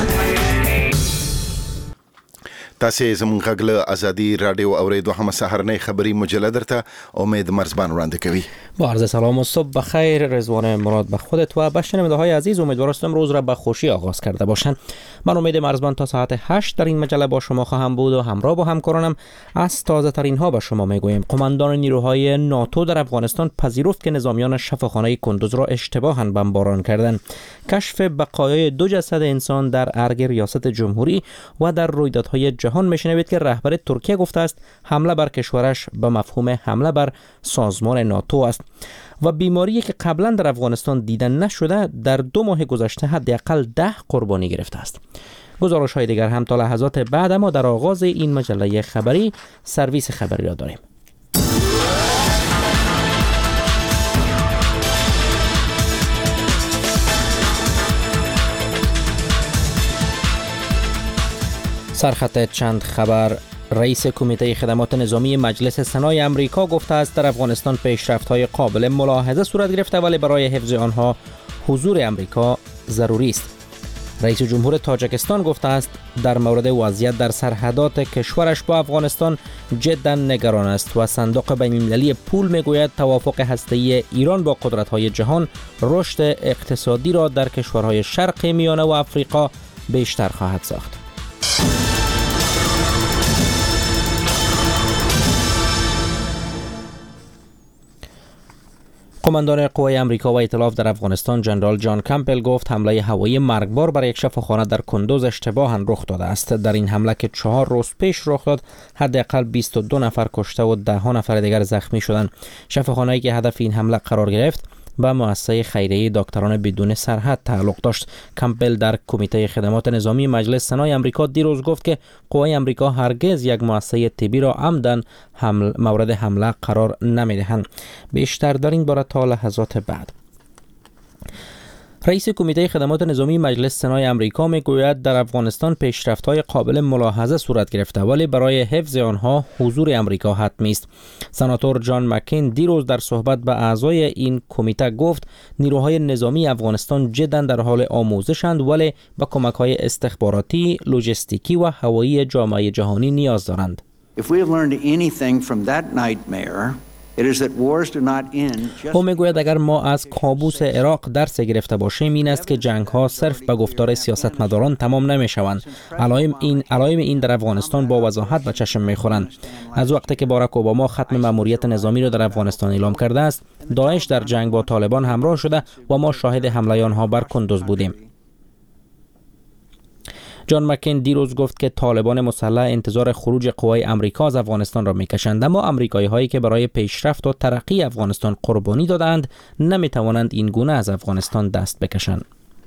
تاسو زموږ غږ ازادي رادیو اوریدو هم سحرنی خبری مجله درته امید مرزبان وړاندې کوي. با عرض سلام و صبح بخیر. رضوان مراد به خودت و به شنونده‌های عزیز امیدوارم روز را با خوشی آغاز کرده باشند. من امید مرزبان تا ساعت 8 در این مجله با شما خواهم بود و همراه با همکارانم از تازه ترین ها به شما میگوییم. قماندان نیروهای ناتو در افغانستان پذیرفت که نظامیان شفاخانه کندوز را اشتباها بمباران کردند. کشف بقایای 2 جسد انسان در ارگ ریاست جمهوری و در رویدادهای جهان میشنوید که رهبر ترکیه گفته است حمله بر کشورش به مفهوم حمله بر سازمان ناتو است. و بیماری که قبلا در افغانستان دیده نشده در 2 ماه گذشته حداقل 10 قربانی گرفته است. گزارش های دیگر هم تا لحظات بعد، اما در آغاز این مجله خبری سرویس خبری را داریم. سرخط چند خبر. رئیس کمیته خدمات نظامی مجلس سنای آمریکا گفته است در افغانستان پیشرفت‌های قابل ملاحظه صورت گرفته ولی برای حفظ آنها حضور آمریکا ضروری است. رئیس جمهور تاجیکستان گفته است در مورد وضعیت در سرحدات کشورش با افغانستان جدا نگران است و صندوق بین‌المللی پول میگوید توافق هسته‌ای ایران با قدرت‌های جهان رشد اقتصادی را در کشورهای شرق میانه و آفریقا بیشتر خواهد ساخت. قماندان قوای آمریکا و ائتلاف در افغانستان جنرال جان کمپل گفت حمله هوایی مرگبار بر یک شفاخانه در کندوز اشتباها رخ داده است. در این حمله که 4 روز پیش رخ داد حداقل 22 نفر کشته و 10 نفر دیگر زخمی شدند. شفاخانه‌ای که هدف این حمله قرار گرفت به مؤسسه خیریه دکتران بدون سرحد تعلق داشت. کمپل در کمیته خدمات نظامی مجلس سنای آمریکا دیروز گفت که قوای آمریکا هرگز یک مؤسسه طبی را عمداً مورد حمله قرار نمی‌دهند. بیشتر در این باره تا لحظات بعد. رئیس کمیته خدمات نظامی مجلس سنای آمریکا میگوید در افغانستان پیشرفت‌های قابل ملاحظه صورت گرفته ولی برای حفظ آنها حضور آمریکا حتمی است. سناتور جان مکین دیروز در صحبت به اعضای این کمیته گفت نیروهای نظامی افغانستان جدا در حال آموزشند ولی به کمک‌های استخباراتی، لوجستیکی و هوایی جامعه جهانی نیاز دارند. او میگوید اگر ما از کابوس عراق درس گرفته باشیم این است که جنگ ها صرف به گفتار سیاستمداران تمام نمی شوند. علائم این در افغانستان با وضاحت به چشم می خورند. از وقتی که باراک اوباما ختم مأموریت نظامی را در افغانستان اعلام کرده است، داعش در جنگ با طالبان همراه شده و ما شاهد حمله آنها بر کندوز بودیم. جان مکین دیروز گفت که طالبان مسلح انتظار خروج قوای آمریکا از افغانستان را میکشند، اما آمریکایی هایی که برای پیشرفت و ترقی افغانستان قربانی دادند نمیتوانند این گونه از افغانستان دست بکشند.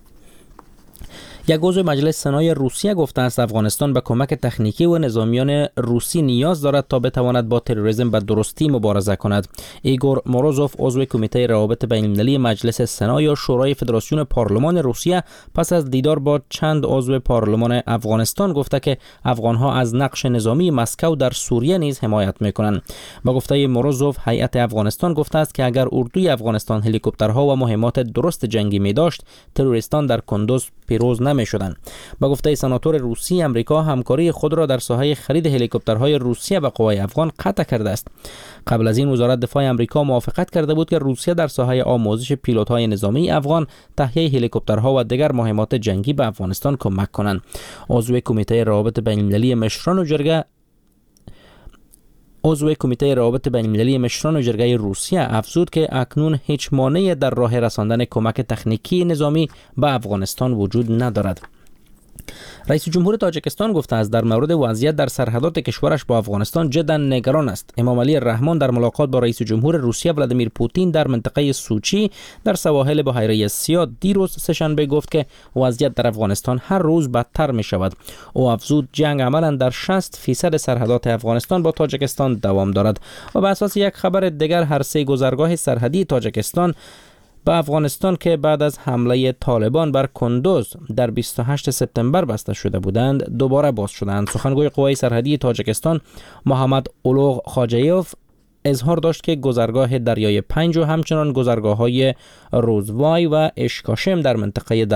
یک عضو مجلس سنای روسیه گفته است افغانستان به کمک تکنیکی و نظامیان روسی نیاز دارد تا بتواند با تروریسم به درستی مبارزه کند. ایگور موروزوف عضو کمیته روابط بین‌المللی مجلس سنای و شورای فدراسیون پارلمان روسیه پس از دیدار با چند عضو پارلمان افغانستان گفته که افغانها از نقش نظامی مسکو در سوریه نیز حمایت میکنند. با گفته موروزوف هیئت افغانستان گفته است که اگر اردوی افغانستان هلیکوپترها و مهمات درست جنگی می داشت تروریستان در کندوز پیروز نمی‌شدند. با گفته سناتور روسی آمریکا همکاری خود را در ساحه خرید هلیکوپترهای روسیه با قوای افغان قطع کرده است. قبل از این وزارت دفاع آمریکا موافقت کرده بود که روسیه در ساحه آموزش پیلوت‌های نظامی افغان تهیه هلیکوپترها و دیگر مهمات جنگی به افغانستان کمک کنند. عضو کمیته روابط بین‌المللی مشران و جرگه عضو کمیته روابط بین‌المللی مشران جرگه روسیه افزود که اکنون هیچ مانعی در راه رساندن کمک تکنیکی نظامی به افغانستان وجود ندارد. رئیس جمهور تاجیکستان گفته است در مورد وضعیت در سرحدات کشورش با افغانستان جدا نگران است. امام علی الرحمن در ملاقات با رئیس جمهور روسیه ولادیمیر پوتین در منطقه سوچی در سواحل بحیره سیاه دیروز سه‌شنبه گفت که وضعیت در افغانستان هر روز بدتر می شود. او افزود جنگ عملاً در 60% سرحدات افغانستان با تاجیکستان دوام دارد و به اساس یک خبر دیگر هر 3 گذرگاه سرحدی تاجیکستان به افغانستان که بعد از حمله طالبان بر کندوز در 28 سپتامبر بسته شده بودند دوباره باز شدند. سخنگوی قوای سرحدی تاجیکستان محمد اولوغ خاجیوف اظهار داشت که گذرگاه دریای پنج و همچنان گذرگاه‌های روزوای و اشکاشم در منطقه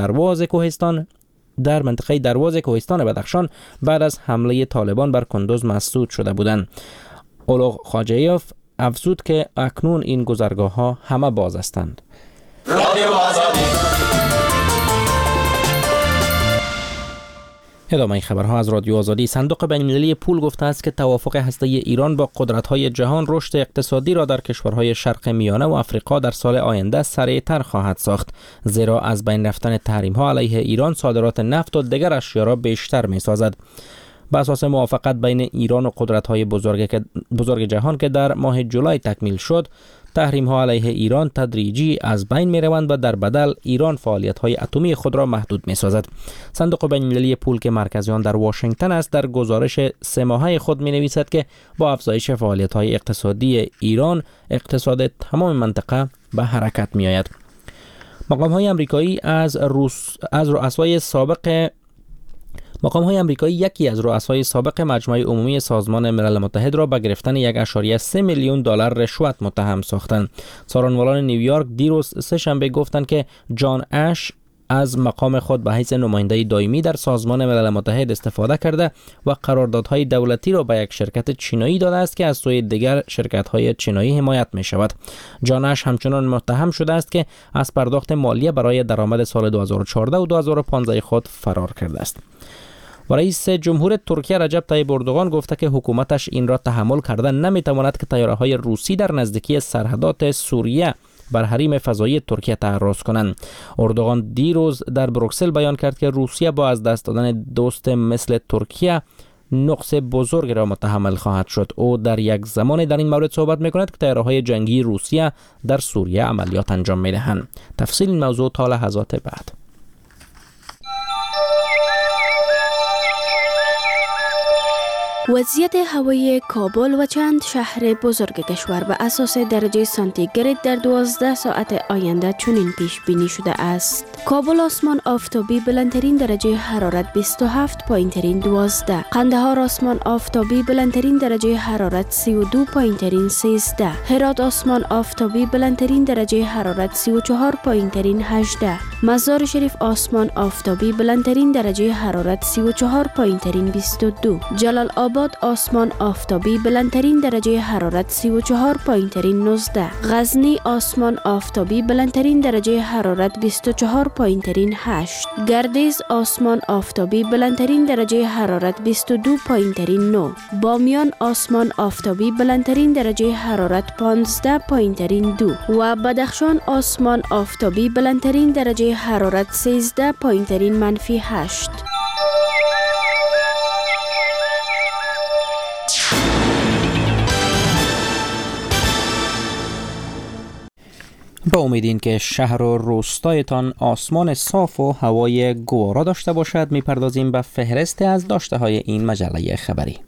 دروازه کوهستان بدخشان بعد از حمله طالبان بر کندوز مسدود شده بودند. اولوغ خاجیوف افزود که اکنون این گذرگاه‌ها همه باز هستند. ادامه خبرها از رادیو آزادی. صندوق بین‌المللی پول گفته است که توافق هسته‌ای ایران با قدرت‌های جهان رشد اقتصادی را در کشورهای شرق میانه و آفریقا در سال آینده سریعتر خواهد ساخت، زیرا از بین رفتن تحریم‌ها علیه ایران صادرات نفت و دیگر اشیا را بیشتر می‌سازد. بر اساس موافقت بین ایران و قدرت‌های بزرگ جهان که در ماه جولای تکمیل شد، تحریم‌ها علیه ایران تدریجی از بین می‌روند و در بدل ایران فعالیت‌های اتمی خود را محدود می‌سازد. صندوق بین‌المللی پول که مرکز آن در واشنگتن است در گزارش 3 ماهه خود می‌نویسد که با افزایش فعالیت‌های اقتصادی ایران اقتصاد تمام منطقه به حرکت می‌آید. مقام‌های آمریکایی یکی از رؤسای سابق مجمع عمومی سازمان ملل متحد را به گرفتن 1.3 میلیون دلار رشوت متهم ساختند. سخنرانان نیویورک دیروز سه‌شنبه گفتند که جان اش از مقام خود به حیث نماینده دائمی در سازمان ملل متحد استفاده کرده و قراردادهای دولتی را به یک شرکت چینایی داده است که از سوی دیگر شرکت‌های چینایی حمایت می‌شود. جان اش همچنان متهم شده است که از پرداخت مالیه برای درآمد سال 2014 و 2015 خود فرار کرده است. و رئیس جمهور ترکیه رجب طیب اردوغان گفته که حکومتش این را تحمل کردن نمیتواند که طیاره‌های روسی در نزدیکی سرحدات سوریه بر حریم فضایی ترکیه تعرض کنند. اردوغان دیروز در بروکسل بیان کرد که روسیه با از دست دادن دوست مثل ترکیه نقص بزرگ را متحمل خواهد شد. او در یک زمانی در این مورد صحبت می‌کند که طیاره‌های جنگی روسیه در سوریه عملیات انجام می‌دهند. تفصیل این موضوع تا لحظات بعد. وضعیت هوایی کابل و چند شهر بزرگ کشور به اساس درجه سانتیگراد در 12 ساعت آینده چنین پیش بینی شده است. کابل آسمان آفتابی بلندترین درجه حرارت 27 پایینترین 12. قندهار آسمان آفتابی بلندترین درجه حرارت 32 پایینترین 13. هرات آسمان آفتابی بلندترین درجه حرارت 34 پایینترین 18. مزار شریف آسمان آفتابی بلندترین درجه حرارت 34 پایینترین 22. جلال آباد آسمان آفتابی بلندترین درجه حرارت 34 پایینترین 19. غزنی آسمان آفتابی بلندترین درجه حرارت 24 پایینترین 8. گردیز آسمان آفتابی بلندترین درجه حرارت 22 پایینترین 9. بامیان آسمان آفتابی بلندترین درجه حرارت 15 پایینترین 2 و بدخشان آسمان آفتابی بلندترین درجه حرارت 13 پایینترین منفی 8. با امید که شهر و روستایتان آسمان صاف و هوای گوارا داشته باشد میپردازیم به فهرست از داشته های این مجله خبری.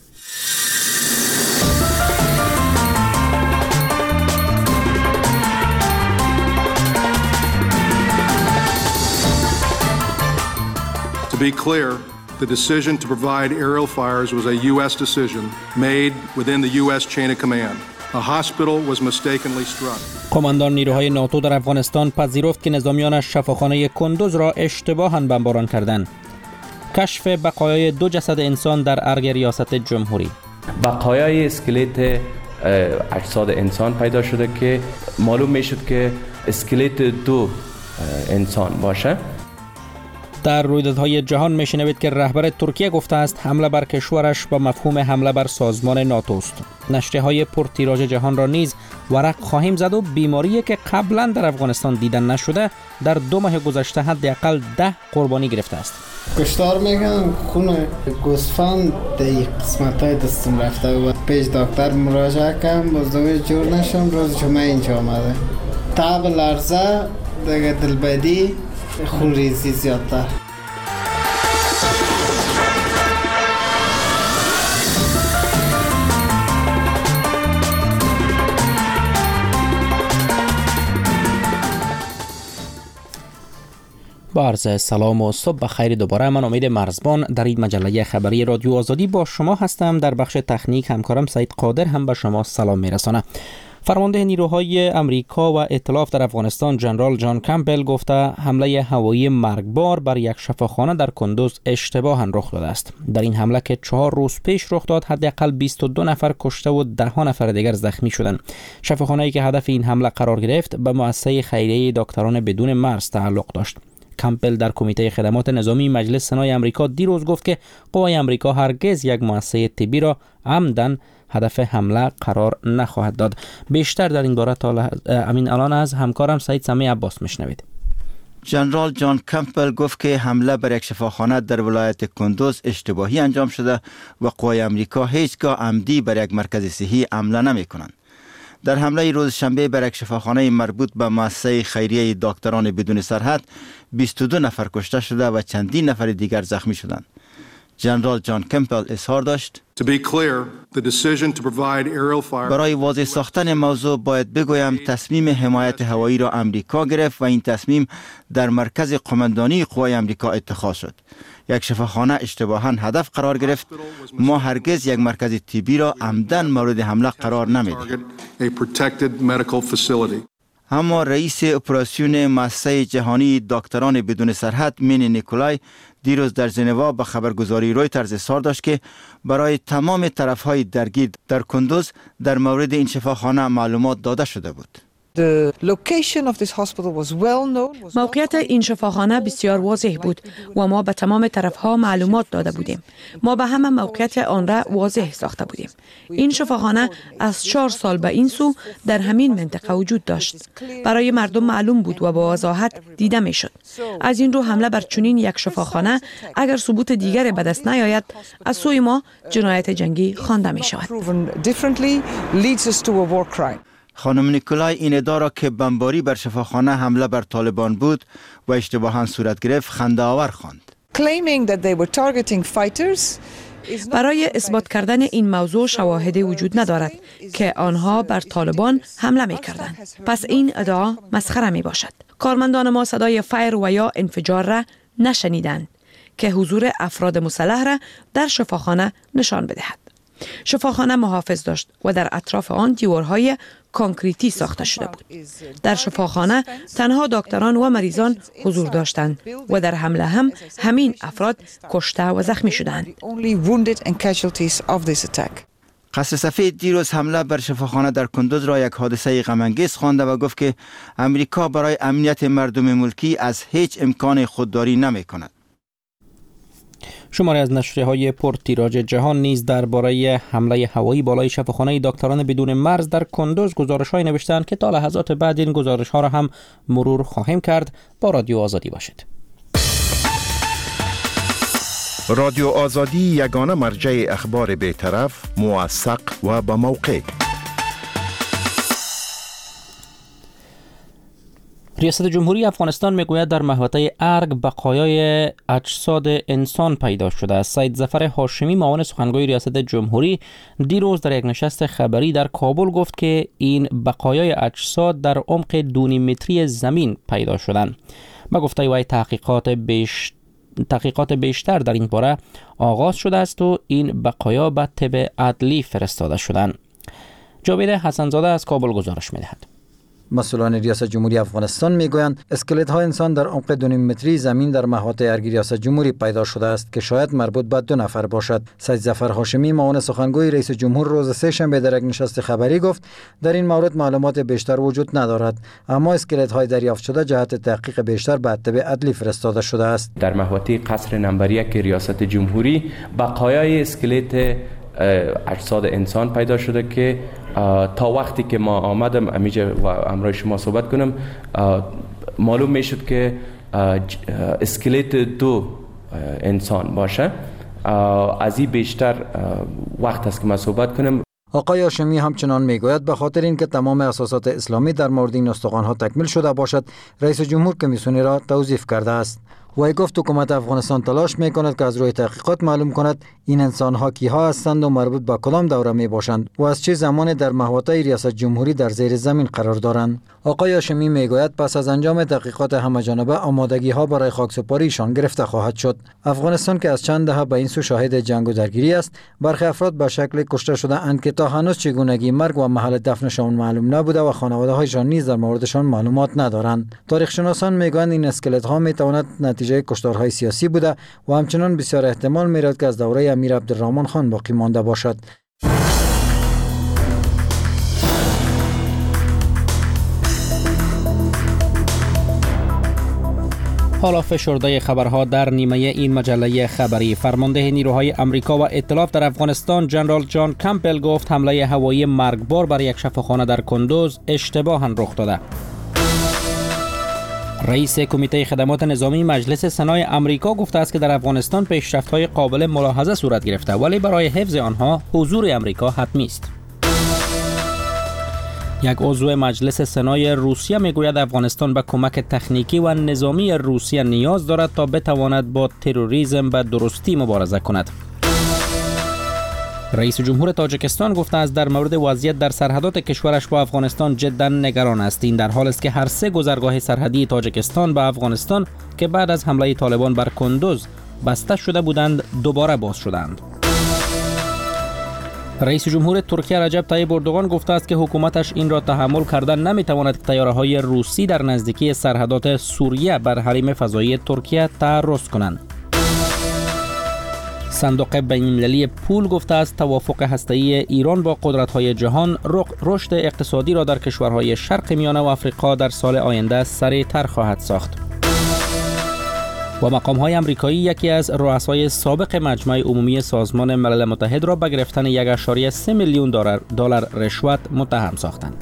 To be clear, the decision to provide aerial fires was a U.S. decision made within the U.S. chain of command. A hospital was mistakenly struck. کماندان نیروهای ناتو در افغانستان پذیرفت که نظامیانش شفاخانه کندوز را اشتباهاً بمباران کردند. کشف بقایای 2 جسد انسان در ارگ ریاست جمهوری. بقایای اسکلت اجساد انسان پیدا شده که معلوم میشد که اسکلت 2 انسان باشه. در رویدادهای جهان میشنوید که رهبر ترکیه گفته است حمله بر کشورش با مفهوم حمله بر سازمان ناتو است. نشریه‌های پرتیراژ جهان را نیز ورق خواهیم زد و بیماری که قبلا در افغانستان دیدن نشده در 2 ماه گذشته حداقل 10 قربانی گرفته است. کشتار میگن خون گوسفند در قسمت‌های دستم رفته و پیش دکتر مراجعه کردم بازدوی جور نشم. روز جمعه اینجا آمده تاب لرزه دیگه دلبدی خون ریزی زیادتر. با عرض سلام و صبح بخیر دوباره. من امید مرزبان در این مجله خبری رادیو آزادی با شما هستم. در بخش تکنیک همکارم سعید قادر هم به شما سلام میرسانه. فرمانده نیروهای امریکا و ائتلاف در افغانستان جنرال جان کمپبل گفته حمله هوایی مرگبار بر یک شفاخانه در کندوز اشتباها رخ داده است. در این حمله که 4 روز پیش رخ داد حداقل 22 نفر کشته و 10 نفر دیگر زخمی شدند. شفاخانه‌ای که هدف این حمله قرار گرفت به مؤسسه خیریه دکتران بدون مرز تعلق داشت. کمپبل در کمیته خدمات نظامی مجلس سنای امریکا دیروز گفت که قوای امریکا هرگز یک مؤسسه طبی را عمدن هدف حمله قرار نخواهد داد. بیشتر در این باره الان از همکارم سعید سمیع عباس میشنوید. جنرال جان کمپبل گفت که حمله بر یک شفاخانه در ولایت کندوز اشتباهی انجام شده و قوای امریکا هیچگاه عمدی بر یک مرکز صحی حمله نمی کنند. در حمله روز شنبه بر یک شفاخانه مربوط به مؤسسه خیریه دکتران بدون سرحد 22 نفر کشته شده و چندین نفر دیگر زخمی شدند. جنرال جان کمپبل اظهار داشت برای واضح ساختن موضوع باید بگویم تصمیم حمایت هوایی را امریکا گرفت و این تصمیم در مرکز قماندانی قوای امریکا اتخاذ شد. یک شفاخانه اشتباهاً هدف قرار گرفت. ما هرگز یک مرکز طبی را عمدن مورد حمله قرار نمیدیم. اما رئیس اپراسیون مؤسسه جهانی دکتران بدون سرحد مینی نیکولای دیروز در ژنوا به خبرگزاری رویترز اظهار داشت که برای تمام طرفهای درگیر در کندوز در مورد این شفاخانه معلومات داده شده بود. موقعیت این شفاخانه بسیار واضح بود و ما به تمام طرفها معلومات داده بودیم. ما به همه موقعیت آن را واضح ساخته بودیم. این شفاخانه از 4 سال به این سو در همین منطقه وجود داشت. برای مردم معلوم بود و با وضاحت دیده می شد. از این رو حمله بر چنین یک شفاخانه اگر ثبوت دیگر به دست نیاید از سوی ما جنایت جنگی خوانده می شود. خانم نیکولای این ادعا را که بمباری بر شفاخانه حمله بر طالبان بود و اشتباهاً صورت گرفت خنده‌آور خواند. برای اثبات کردن این موضوع شواهدی وجود ندارد که آنها بر طالبان حمله می کردند. پس این ادعا مسخره می باشد. کارمندان ما صدای فایر و یا انفجار را نشنیدند که حضور افراد مسلح را در شفاخانه نشان بدهد. شفاخانه محافظ داشت و در اطراف آن دیوارهای کانکریتی ساخته شده بود. در شفاخانه تنها دکتران و مریضان حضور داشتند و در حمله هم همین افراد کشته و زخمی شدند. قصر سفید دیروز حمله بر شفاخانه در کندوز را یک حادثه غم‌انگیز خوانده و گفت که امریکا برای امنیت مردم ملکی از هیچ امکان خودداری نمی کند. شماری از نشریه‌های پرتیراژ جهان نیز درباره حمله هوایی بالای شفاخانه دکتران بدون مرز در کندوز گزارش‌های نوشته‌اند که تا لحظات بعد این گزارش‌ها را هم مرور خواهیم کرد. با رادیو آزادی باشید. رادیو آزادی یگانه مرجع اخبار بی‌طرف، موثق و با موقع. ریاست جمهوری افغانستان میگوید در محوطه ارگ بقایای اجساد انسان پیدا شده است. سید ظفر هاشمی معاون سخنگوی ریاست جمهوری دیروز در یک نشست خبری در کابل گفت که این بقایای اجساد در عمق 2 متری زمین پیدا شدند. با گفته وی تحقیقات بیشتر در این باره آغاز شده است و این بقایا به طب عدلی فرستاده شدند. جاوید حسنزاده از کابل گزارش می‌دهد. مسئولان ریاست جمهوری افغانستان میگویند اسکلت های انسان در عمق 2.5 متری زمین در محوطه ارگی ریاست جمهوری پیدا شده است که شاید مربوط به 2 نفر باشد. سید ظفر هاشمی معاون سخنگوی رئیس جمهور روز سه‌شنبه در یک نشست خبری گفت در این مورد معلومات بیشتر وجود ندارد، اما اسکلت های دریافت شده جهت تحقیق بیشتر به ادب عدلی فرستاده شده است. در محوطه قصر نمبر 1 ریاست جمهوری بقایای اسکلت اجساد انسان پیدا شده که تا وقتی که ما آمدم امیجا و امروز شما صحبت کنم معلوم میشد که اسکلت 2 انسان باشه. از این بیشتر وقت است که ما صحبت کنم. آقای هاشمی همچنان میگوید به خاطر اینکه تمام اساسات اسلامی در مورد این استخوان‌ها تکمیل شده باشد، رئیس جمهور کمیسیونی را توظیف کرده است. وی گفت حکومت افغانستان تلاش میکند که از روی تحقیقات معلوم کند این انسان‌ها کیها هستند و مربوط به کدام دوره میباشند و از چه زمان در محوطه ریاست جمهوری در زیر زمین قرار دارند. آقای هاشمی میگوید پس از انجام تحقیقات همه‌جانبه آمادگی‌ها برای خاکسپاریشان گرفته خواهد شد. افغانستان که از چند دهه به این سو شاهد جنگ و درگیری است، برخی افراد به شکل کشته شده اند که تا هنوز چگونگی مرگ و محل دفنشان معلوم نبوده و خانواده‌هایشان نیز در موردشان معلومات ندارند. تاریخ‌شناسان میگویند این اسکلت‌ها میتواند نتیجه کشتارهای سیاسی بوده و همچنان بسیار احتمال می‌رود که از دوره امیر عبدالرحمن خان باقی مانده باشد. حالا فشرده خبرها در نیمه این مجله خبری. فرمانده نیروهای امریکا و ائتلاف در افغانستان جنرال جان کمپل گفت حمله هوایی مرگبار بر یک شفاخانه در کندوز اشتباهاً رخ داده. رئیس کمیته خدمات نظامی مجلس سنای امریکا گفته است که در افغانستان پیشرفت‌های قابل ملاحظه صورت گرفته ولی برای حفظ آنها حضور امریکا حتمی است. یک عضو مجلس سنای روسیه میگوید افغانستان به کمک تکنیکی و نظامی روسیه نیاز دارد تا بتواند با تروریسم به درستی مبارزه کند. رئیس جمهور تاجیکستان گفته است در مورد وضعیت در سرحدات کشورش با افغانستان جدا نگران است. این در حال است که هر 3 گذرگاه سرحدی تاجیکستان به افغانستان که بعد از حمله طالبان بر کندوز بسته شده بودند دوباره باز شدند. رئیس جمهور ترکیه رجب طیب اردوغان گفته است که حکومتش این را تحمل کردن نمیتواند که طیاره‌های روسی در نزدیکی سرحدات سوریه بر حریم فضایی ترکیه تعرض کنند. صندوق بین‌المللی پول گفته است توافق هسته‌ای ایران با قدرت‌های جهان رشد اقتصادی را در کشورهای شرق میانه و آفریقا در سال آینده سریع‌تر خواهد ساخت. و مقام‌های آمریکایی یکی از رؤسای سابق مجمع عمومی سازمان ملل متحد را به گرفتن 1.3 میلیون دلار رشوت متهم ساختند.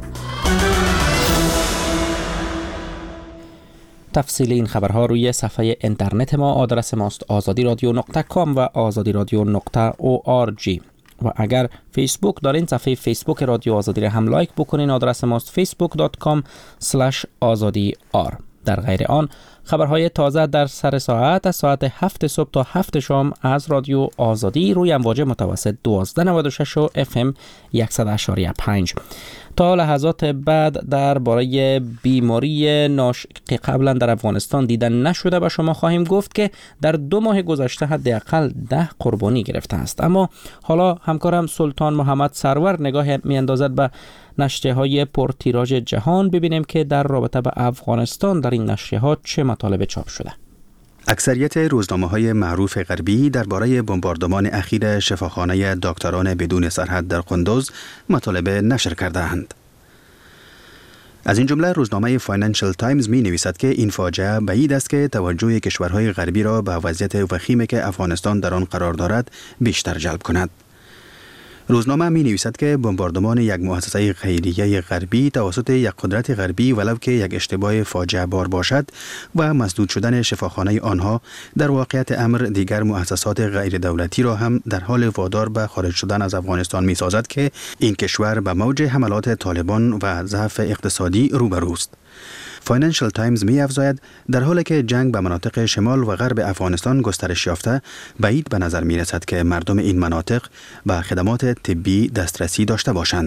تفصیل این خبرها روی صفحه اینترنت ما، آدرس ماست azadiradio.com و azadiradio.org. و اگر فیسبوک دارین صفحه فیسبوک رادیو آزادی را هم لایک بکنین، آدرس ماست facebook.com/azadiyar. در غیر آن خبرهای تازه در سر ساعت از ساعت 7 صبح تا 7 شام از رادیو آزادی روی امواج متوسط 1296 و FM 100.5. تا لحظات بعد درباره بیماری که قبلا در افغانستان دیده نشده به شما خواهیم گفت که در 2 ماه گذشته حداقل 10 قربانی گرفته است. اما حالا همکارم سلطان محمد سرور نگاه میاندازد به نشریه‌های پرتیراژ جهان. ببینیم که در رابطه با افغانستان در این نشریه‌ها چه مطالب چاپ شده. اکثریت روزنامه‌های معروف غربی درباره بمباردمان اخیر شفاخانه دکتران بدون سرحد در قندوز مطالب نشر کرده‌اند. از این جمله روزنامه فاینانشل تایمز می نویسد که این فاجعه بعید است که توجه کشورهای غربی را به وضعیت وخیمی که افغانستان در آن قرار دارد بیشتر جلب کند. روزنامه می نویسد که بمباردمان یک مؤسسه خیریه غربی توسط یک قدرت غربی ولو که یک اشتباه فاجعه بار باشد و مسدود شدن شفاخانه آنها در واقعیت امر دیگر مؤسسات غیر دولتی را هم در حال وادار به خارج شدن از افغانستان می سازد که این کشور به موج حملات طالبان و ضعف اقتصادی روبروست. فاینانشل تایمز می افزاید در حالی که جنگ به مناطق شمال و غرب افغانستان گسترش یافته، بعید به نظر می رسد که مردم این مناطق به خدمات طبی دسترسی داشته باشند.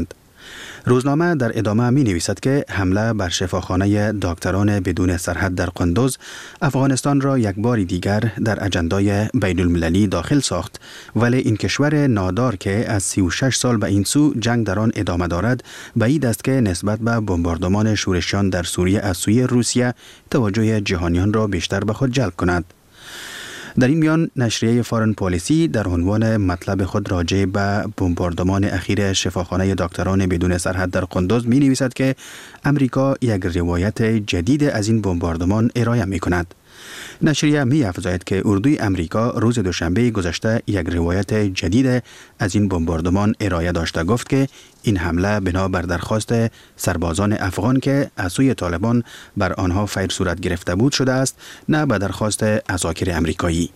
روزنامه در ادامه می نویسد که حمله بر شفاخانه دکتران بدون سرحد در قندوز افغانستان را یک بار دیگر در اجندای بین المللی داخل ساخت، ولی این کشور نادار که از 36 سال به این سو جنگ در آن ادامه دارد بعید است که نسبت به بمباردمان شورشیان در سوریه از سوی روسیه توجه جهانیان را بیشتر به خود جلب کند. در این میان نشریه فارن پالیسی در عنوان مطلب خود راجع به بمباردمان اخیر شفاخانه دکتران بدون سرحد در قندوز می نویسد که امریکا یک روایت جدید از این بمباردمان ارائه می کند. نشریه می افزاید که اردوی امریکا روز دوشنبه گذشته یک روایت جدید از این بمباردمان ارائه داشته. گفت که این حمله بنا بر درخواست سربازان افغان که از سوی طالبان بر آنها فیر صورت گرفته بود شده است، نه به درخواست عساکر امریکایی.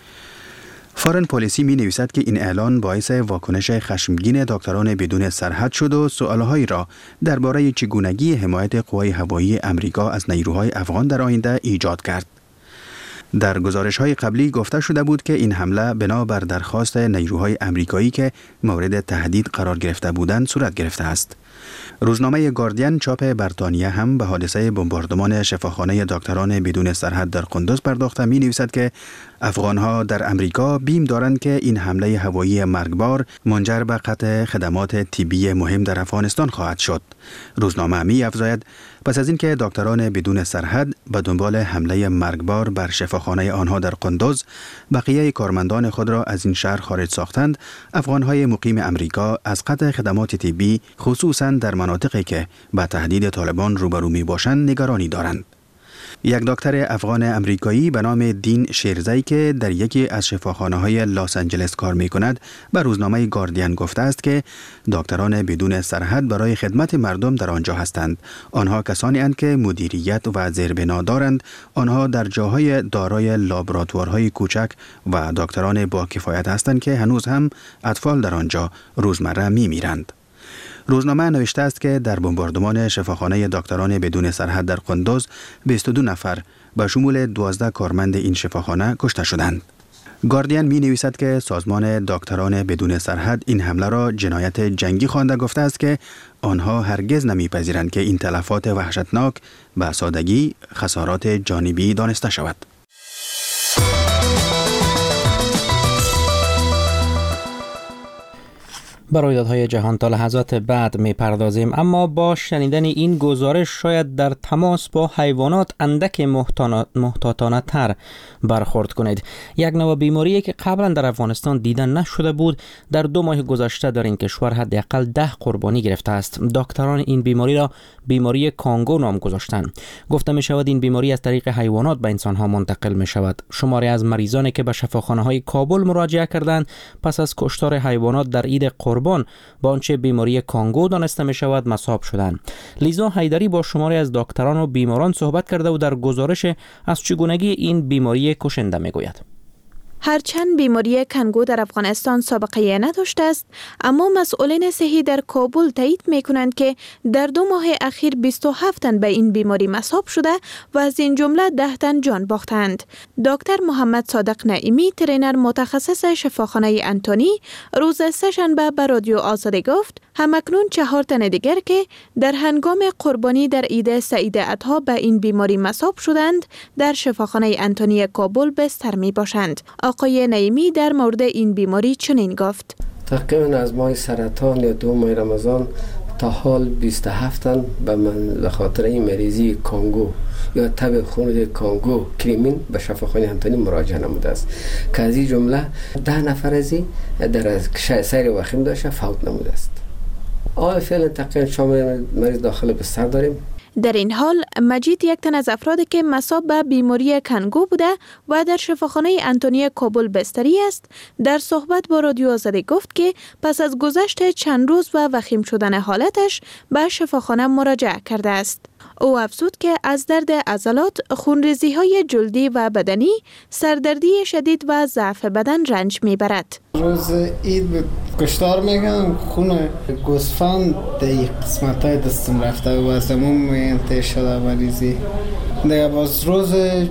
فارن پالیسی می نویسد که این اعلان باعث واکنش خشمگین دکتران بدون سرحد شد و سوالهایی را درباره چگونگی حمایت قوای هوایی امریکا از نیروهای افغان در آینده ایجاد کرد. در گزارش‌های قبلی گفته شده بود که این حمله بنا بر درخواست نیروهای امریکایی که مورد تهدید قرار گرفته بودند صورت گرفته است. روزنامه گاردین چاپ بریتانیا هم به حادثه بمباردمان شفاخانه دکتران بدون سرحد در قندوز پرداخته می نویسد که افغانها در امریکا بیم دارند که این حمله هوایی مرگبار منجر به قطع خدمات طبی مهم در افغانستان خواهد شد. روزنامه می افزاید پس از اینکه دکتران بدون سرحد به دنبال حمله مرگبار بر شفاخانه آنها در قندوز بقیه کارمندان خود را از این شهر خارج ساختند، افغانهای مقیم امریکا از قطع خدمات طبی خصوصاً در مناطقی که با تهدید طالبان روبرو می باشند نگرانی دارند. یک دکتر افغان امریکایی به نام دین شیرزی که در یکی از شفاخانه‌های لاس آنجلس کار می‌کند به روزنامه گاردین گفته است که دکتران بدون سرحد برای خدمت مردم در آنجا هستند. آنها کسانی اند که مدیریت و زیربنا دارند. آنها در جاهای دارای لابراتوارهای کوچک و دکتران با کفایت هستند که هنوز هم اطفال در آنجا روزمره می‌میرند. روزنامه نوشته است که در بمباردمان شفاخانه دکتران بدون سرحد در قندوز 22 نفر به شمول 12 کارمند این شفاخانه کشته شدند. گاردین می نویسد که سازمان دکتران بدون سرحد این حمله را جنایت جنگی خوانده. گفته است که آنها هرگز نمی‌پذیرند که این تلفات وحشتناک به سادگی خسارات جانبی دانسته شود. به رویدادهای جهان تا لحظات بعد می پردازیم، اما با شنیدن این گزارش شاید در تماس با حیوانات اندک محتاطانه تر برخورد کنید. یک نوع بیماری که قبلا در افغانستان دیده نشده بود در 2 ماه گذشته در این کشور حداقل 10 قربانی گرفته است. دکتران این بیماری را بیماری کانگو نام گذاشتند. گفته می شود این بیماری از طریق حیوانات به انسان ها منتقل می شود. شماری از مریضانی که به شفاخانه های کابل مراجعه کردند پس از کشتار حیوانات در عید قربان با آنچه بیماری کانگو دانسته می شود مصاب شدند. لیزا حیدری با شماری از دکتران و بیماران صحبت کرده و در گزارش از چگونگی این بیماری کشنده می گوید. هرچند بیماری کانگو در افغانستان سابقه نداشته است، اما مسئولین صحی در کابل تایید می کنند که در 2 ماه اخیر 27 تن به این بیماری مصاب شده و از این جمله 10 تن جان باختند. دکتر محمد صادق نعیمی، ترینر متخصص شفاخانه انتونی، روز سه‌شنبه به رادیو آزادی گفت همکنون 4 تن دیگر که در هنگام قربانی در عید سعید اضحی به این بیماری مصاب شدند در شفاخانه انتونی کابل بستر می باشند. آقای نعیمی در مورد این بیماری چنین گفت: تقریبا از ماه سرطان یا 2 ماه رمضان تا حال 27 تن به خاطر این مریضی کانگو یا تب خون کانگو کریمین به شفاخانه انتونی مراجعه نموده است که از این جمله 10 نفر از این در سیر وخیم داشته فوت نموده است. فعلا تقریبا شامل مریض داخل بستر داریم. در این حال مجید یک تن از افرادی که مصاب به بیماری کانگو بوده و در شفاخانه انتونی کابل بستری است در صحبت با رادیو آزادی گفت که پس از گذشت چند روز و وخیم شدن حالتش به شفاخانه مراجعه کرده است. او افزود که از درد عضلات، خونریزی‌های جلدی و بدنی، سردردی شدید و ضعف بدن رنج میبرد. روز عید بود کشتار میگم خون گوسفند در قسمت‌های دستم رفته و از امون منتهی شده مریضی. دیگه باز روز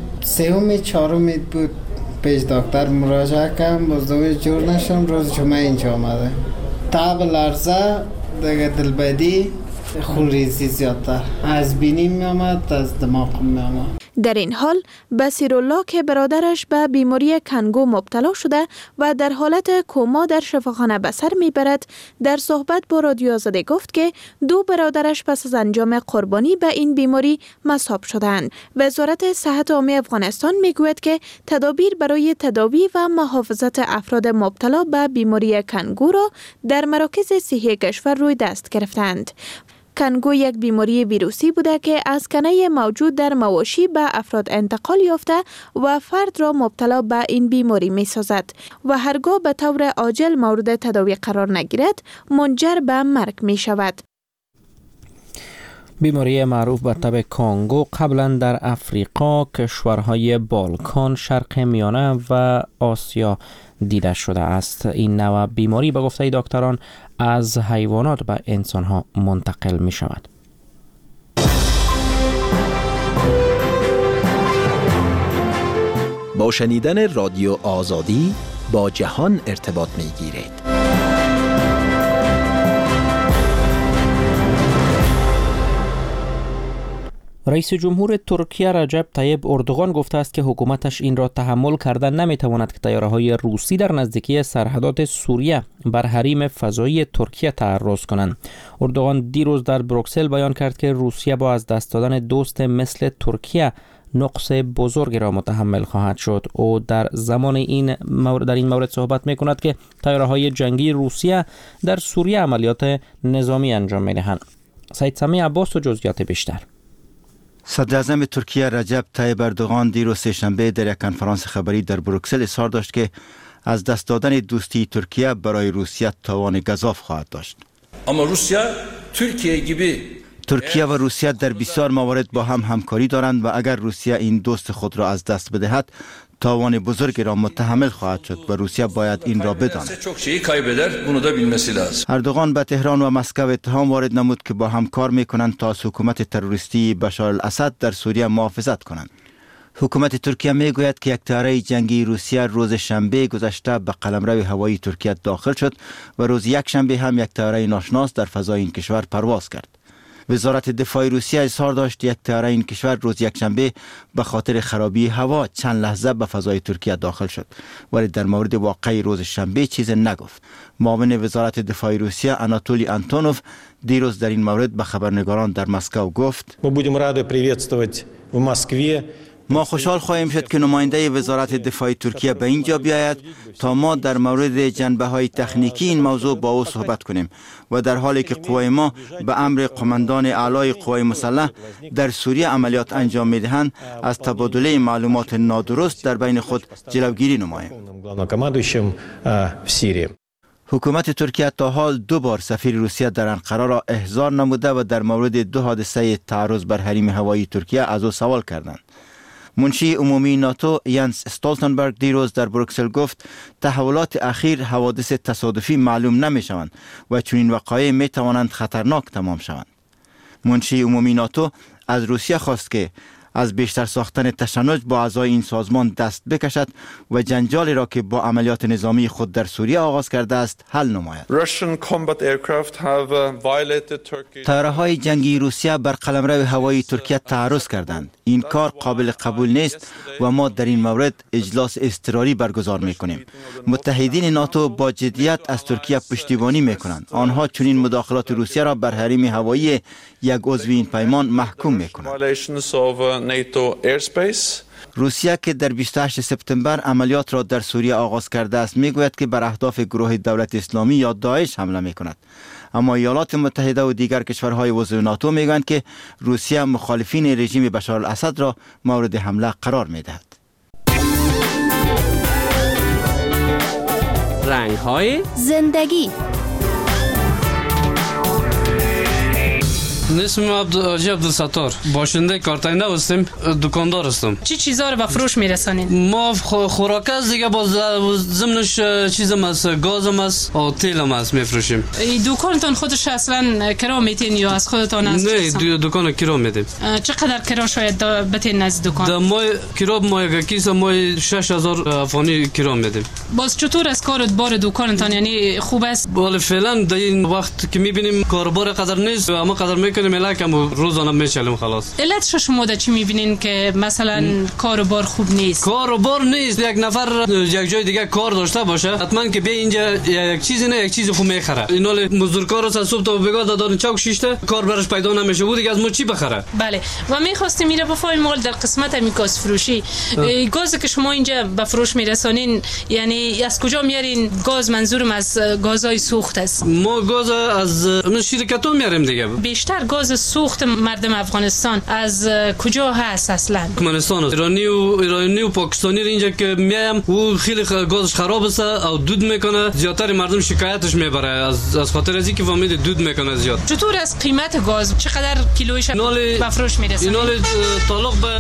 3 4 بود پیش دکتر مراجعه کردم، باز دومی جور نشم. روز جمعه اینجا آمده تب لرزه دیگه دلبدی، خونریزی زیادتر از بینی می آمد، از دماغ می آمد. در این حال بصیرالله که برادرش به بیماری کنگو مبتلا شده و در حالت کما در شفاخانه به سر میبرد، در صحبت با رادیو آزادی گفت که 2 برادرش پس از انجام قربانی به این بیماری مصاب شدند. وزارت صحت عامه افغانستان میگوید که تدابیر برای تداوی و محافظت افراد مبتلا به بیماری کنگو را در مراکز صحی کشور روی دست گرفتند. کنگو یک بیماری ویروسی بوده که از کنه موجود در مواشی به افراد انتقال یافته و فرد را مبتلا به این بیماری می سازد و هرگاه به طور عاجل مورد تداوی قرار نگیرد منجر به مرگ می شود. بیماری معروف به تب کانگو قبلا در افریقا، کشورهای بالکان، شرق میانه و آسیا دیده شده است. این نوع بیماری به گفته دکتران از حیوانات به انسانها منتقل می شود. با شنیدن رادیو آزادی با جهان ارتباط می گیرید. رئیس جمهور ترکیه رجب طیب اردوغان گفته است که حکومتش این را تحمل کردن نمیتواند که طیاره‌های روسی در نزدیکی سرحدات سوریه بر حریم فضایی ترکیه تعرض کنند. اردوغان دیروز در بروکسل بیان کرد که روسیه با از دست دادن دوست مثل ترکیه نقص بزرگی را متحمل خواهد شد. او در زمان این مورد صحبت می‌کند که طیاره‌های جنگی روسیه در سوریه عملیات نظامی انجام می‌دهند. سید سمی عباس و جزئیات بیشتر. صدر اعظم ترکیه رجب طیب اردوغان دیروز سه‌شنبه در یک کنفرانس خبری در بروکسل اظهار داشت که از دست دادن دوستی ترکیه برای روسیه تاوان گزاف خواهد داشت. اما روسیه ترکیه و روسیه در بسیار موارد با هم همکاری دارند و اگر روسیه این دوست خود را از دست بدهد تاوان بزرگی را متحمل خواهد شد و روسیه باید این را بداند. اردوغان به تهران و مسکو اتهام وارد نمود که با هم کار میکنند تا از حکومت تروریستی بشار الاسد در سوریه محافظت کنند. حکومت ترکیه میگوید که یک طیاره جنگی روسیه روز شنبه گذشته به قلمرو هوایی ترکیه داخل شد و روز یک شنبه هم یک طیاره ناشناس در فضای این کشور پرواز کرد. وزارت دفاع روسیه اظهار داشت یک طیاره این کشور روز یکشنبه به خاطر خرابی هوا چند لحظه به فضای ترکیه داخل شد، ولی در مورد واقعی روز شنبه چیز نگفت. معاون وزارت دفاع روسیه آناتولی آنتونوف دیروز در این مورد به خبرنگاران در مسکو گفت: ما خوشحال خواهیم شد که نماینده وزارت دفاع ترکیه به اینجا بیاید تا ما در مورد جنبه‌های تکنیکی این موضوع با او صحبت کنیم و در حالی که قوای ما به امر قماندان اعلای قوای مسلح در سوریه عملیات انجام می‌دهند از تبادله معلومات نادرست در بین خود جلوگیری نماییم. حکومت ترکیه تا حال 2 بار سفیر روسیه در انقره را احضار نموده و در مورد 2 حادثه تعرض بر حریم هوایی ترکیه از او سوال کردند. منشی عمومی ناتو ینس استولتنبرگ دیروز در بروکسل گفت تحولات اخیر حوادث تصادفی معلوم نمی شوند و چنین وقایع می توانند خطرناک تمام شوند. منشی عمومی ناتو از روسیه خواست که از بیشتر ساختن تشنج با اعضای این سازمان دست بکشد و جنجالی را که با عملیات نظامی خود در سوریه آغاز کرده است حل نماید. طیاره‌های جنگی روسیه بر قلمرو هوایی ترکیه تعرض کردند. این کار قابل قبول نیست و ما در این مورد اجلاس اضطراری برگزار می‌کنیم. متحدین ناتو با جدیت از ترکیه پشتیبانی می‌کنند. آنها چنین مداخلات روسیه را بر حریم هوایی یک عضو این پیمان محکوم می‌کنند. روسیه که در 28 سپتامبر عملیات را در سوریه آغاز کرده است میگوید که بر اهداف گروه دولت اسلامی یا داعش حمله میکند، اما ایالات متحده و دیگر کشورهای عضو ناتو میگویند که روسیه مخالفین رژیم بشار الاسد را مورد حمله قرار میدهد. رنگ‌های زندگی. اسمم عبدالستار، باشنده کارتاینده هستم، دکاندار هستم. چی چیزا رو به فروش میرسانین؟ ما خوراک است دیگه، باز ضمنش چیزم است، گازم است و تیلم است میفروشیم. این دکانتون خودش اصلا کرا میتین یا از خودتون است؟ نه، دکان کرا میدیم. چقدر کرا شاید بتین از دکان؟ ما کرا ما کیسه ما 6000 افغانی کرا میدیم. باز چطور از کار بار دکانتون، یعنی خوب است؟ ولی فعلا در این وقت که میبینیم کاربار قدر نیست، اما قدر میکنیم الکم روزانه میچلیم خلاص. علتش شما چی میبینین که مثلا کاربار خوب نیست؟ کاربار نیست، یک نفر یک جای دیگه کار داشته باشه حتما که بیا اینجا یک چیزی نه یک چیز خوب میخره. اینال مزدورکار از صبح تا بگاه دادن چاک شیشته کار برش پیدا نمیشه بود دیگه، از ما چی بخره؟ بله. و میخواستیم میره بفهمیم مال در قسمت میکاس فروشی گازی که شما اینجا به فروش میرسانین، یعنی از کجا میارین گاز؟ منظورم از گازهای سوخت است. ما گاز از شرکت‌ها میاریم دیگه. بیشتر گاز سوخت مردم افغانستان از کجا هست اصلا؟ ترکمنستان، ایرانی و پاکستانی اینجا که میایم و خیلی گازش خراب است او دود میکنه، زیادتر مردم شکایتش میبره از خاطر از اینکه فهمید دود میکنه زیاد. چطور از قیمت گاز چقدر کیلویش به فروش میرسه؟ اینال تعلق به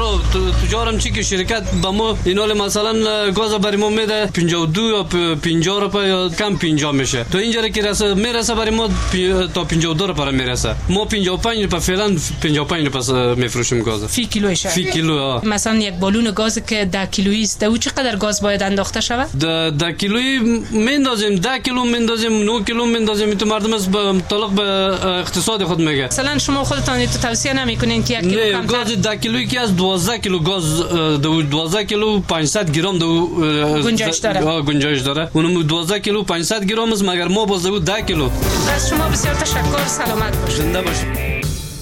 تجارم چی که شرکت به ما اینال مثلا گاز برای ما میده 52 یا 50 روپیه یا کم 50 میشه، تو اینجا که میرسه برای ما تا 52 روپیه میرسه. ما 55 روپیه فعلا 55 روپیه میفروشیم گاز فی کیلویش. فی کیلو. مثلا یک بالون گاز که 10 کیلویی است، او چقدر گاز باید انداخته شود؟ 10 کیلویی میندازیم، 10 کیلو میندازیم، 9 کیلو میندازیم. تو مردم از متعلق به اقتصاد خود میگه. مثلا شما خودتون توصیه نمیکنین که 1 کیلو کمتر؟ گاز 10 کیلویی که از 12 کیلو گاز 12 کیلو 500 گرم گنجایش داره. گنجایش داره. اونم 12 کیلو 500 گرم است، مگر ما باز 10 کیلو. از شما بسیار تشکر، سلامت باشید. زنده باشید.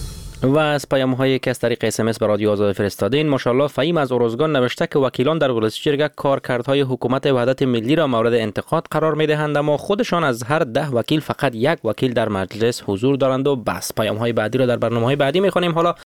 و از پیام‌هایی که از طریق SMS به رادیو آزادی فرستادین، ماشاءالله فهیم از اروزگان نوشته که وکیلان در ولسی جرگه کارکردهای حکومت وحدت ملی را مورد انتقاد قرار می‌دهند، اما خودشان از هر 10 وکیل فقط یک وکیل در مجلس حضور دارند و بس. پیام‌های بعدی را در برنامه‌های بعدی می‌خوانیم. حالا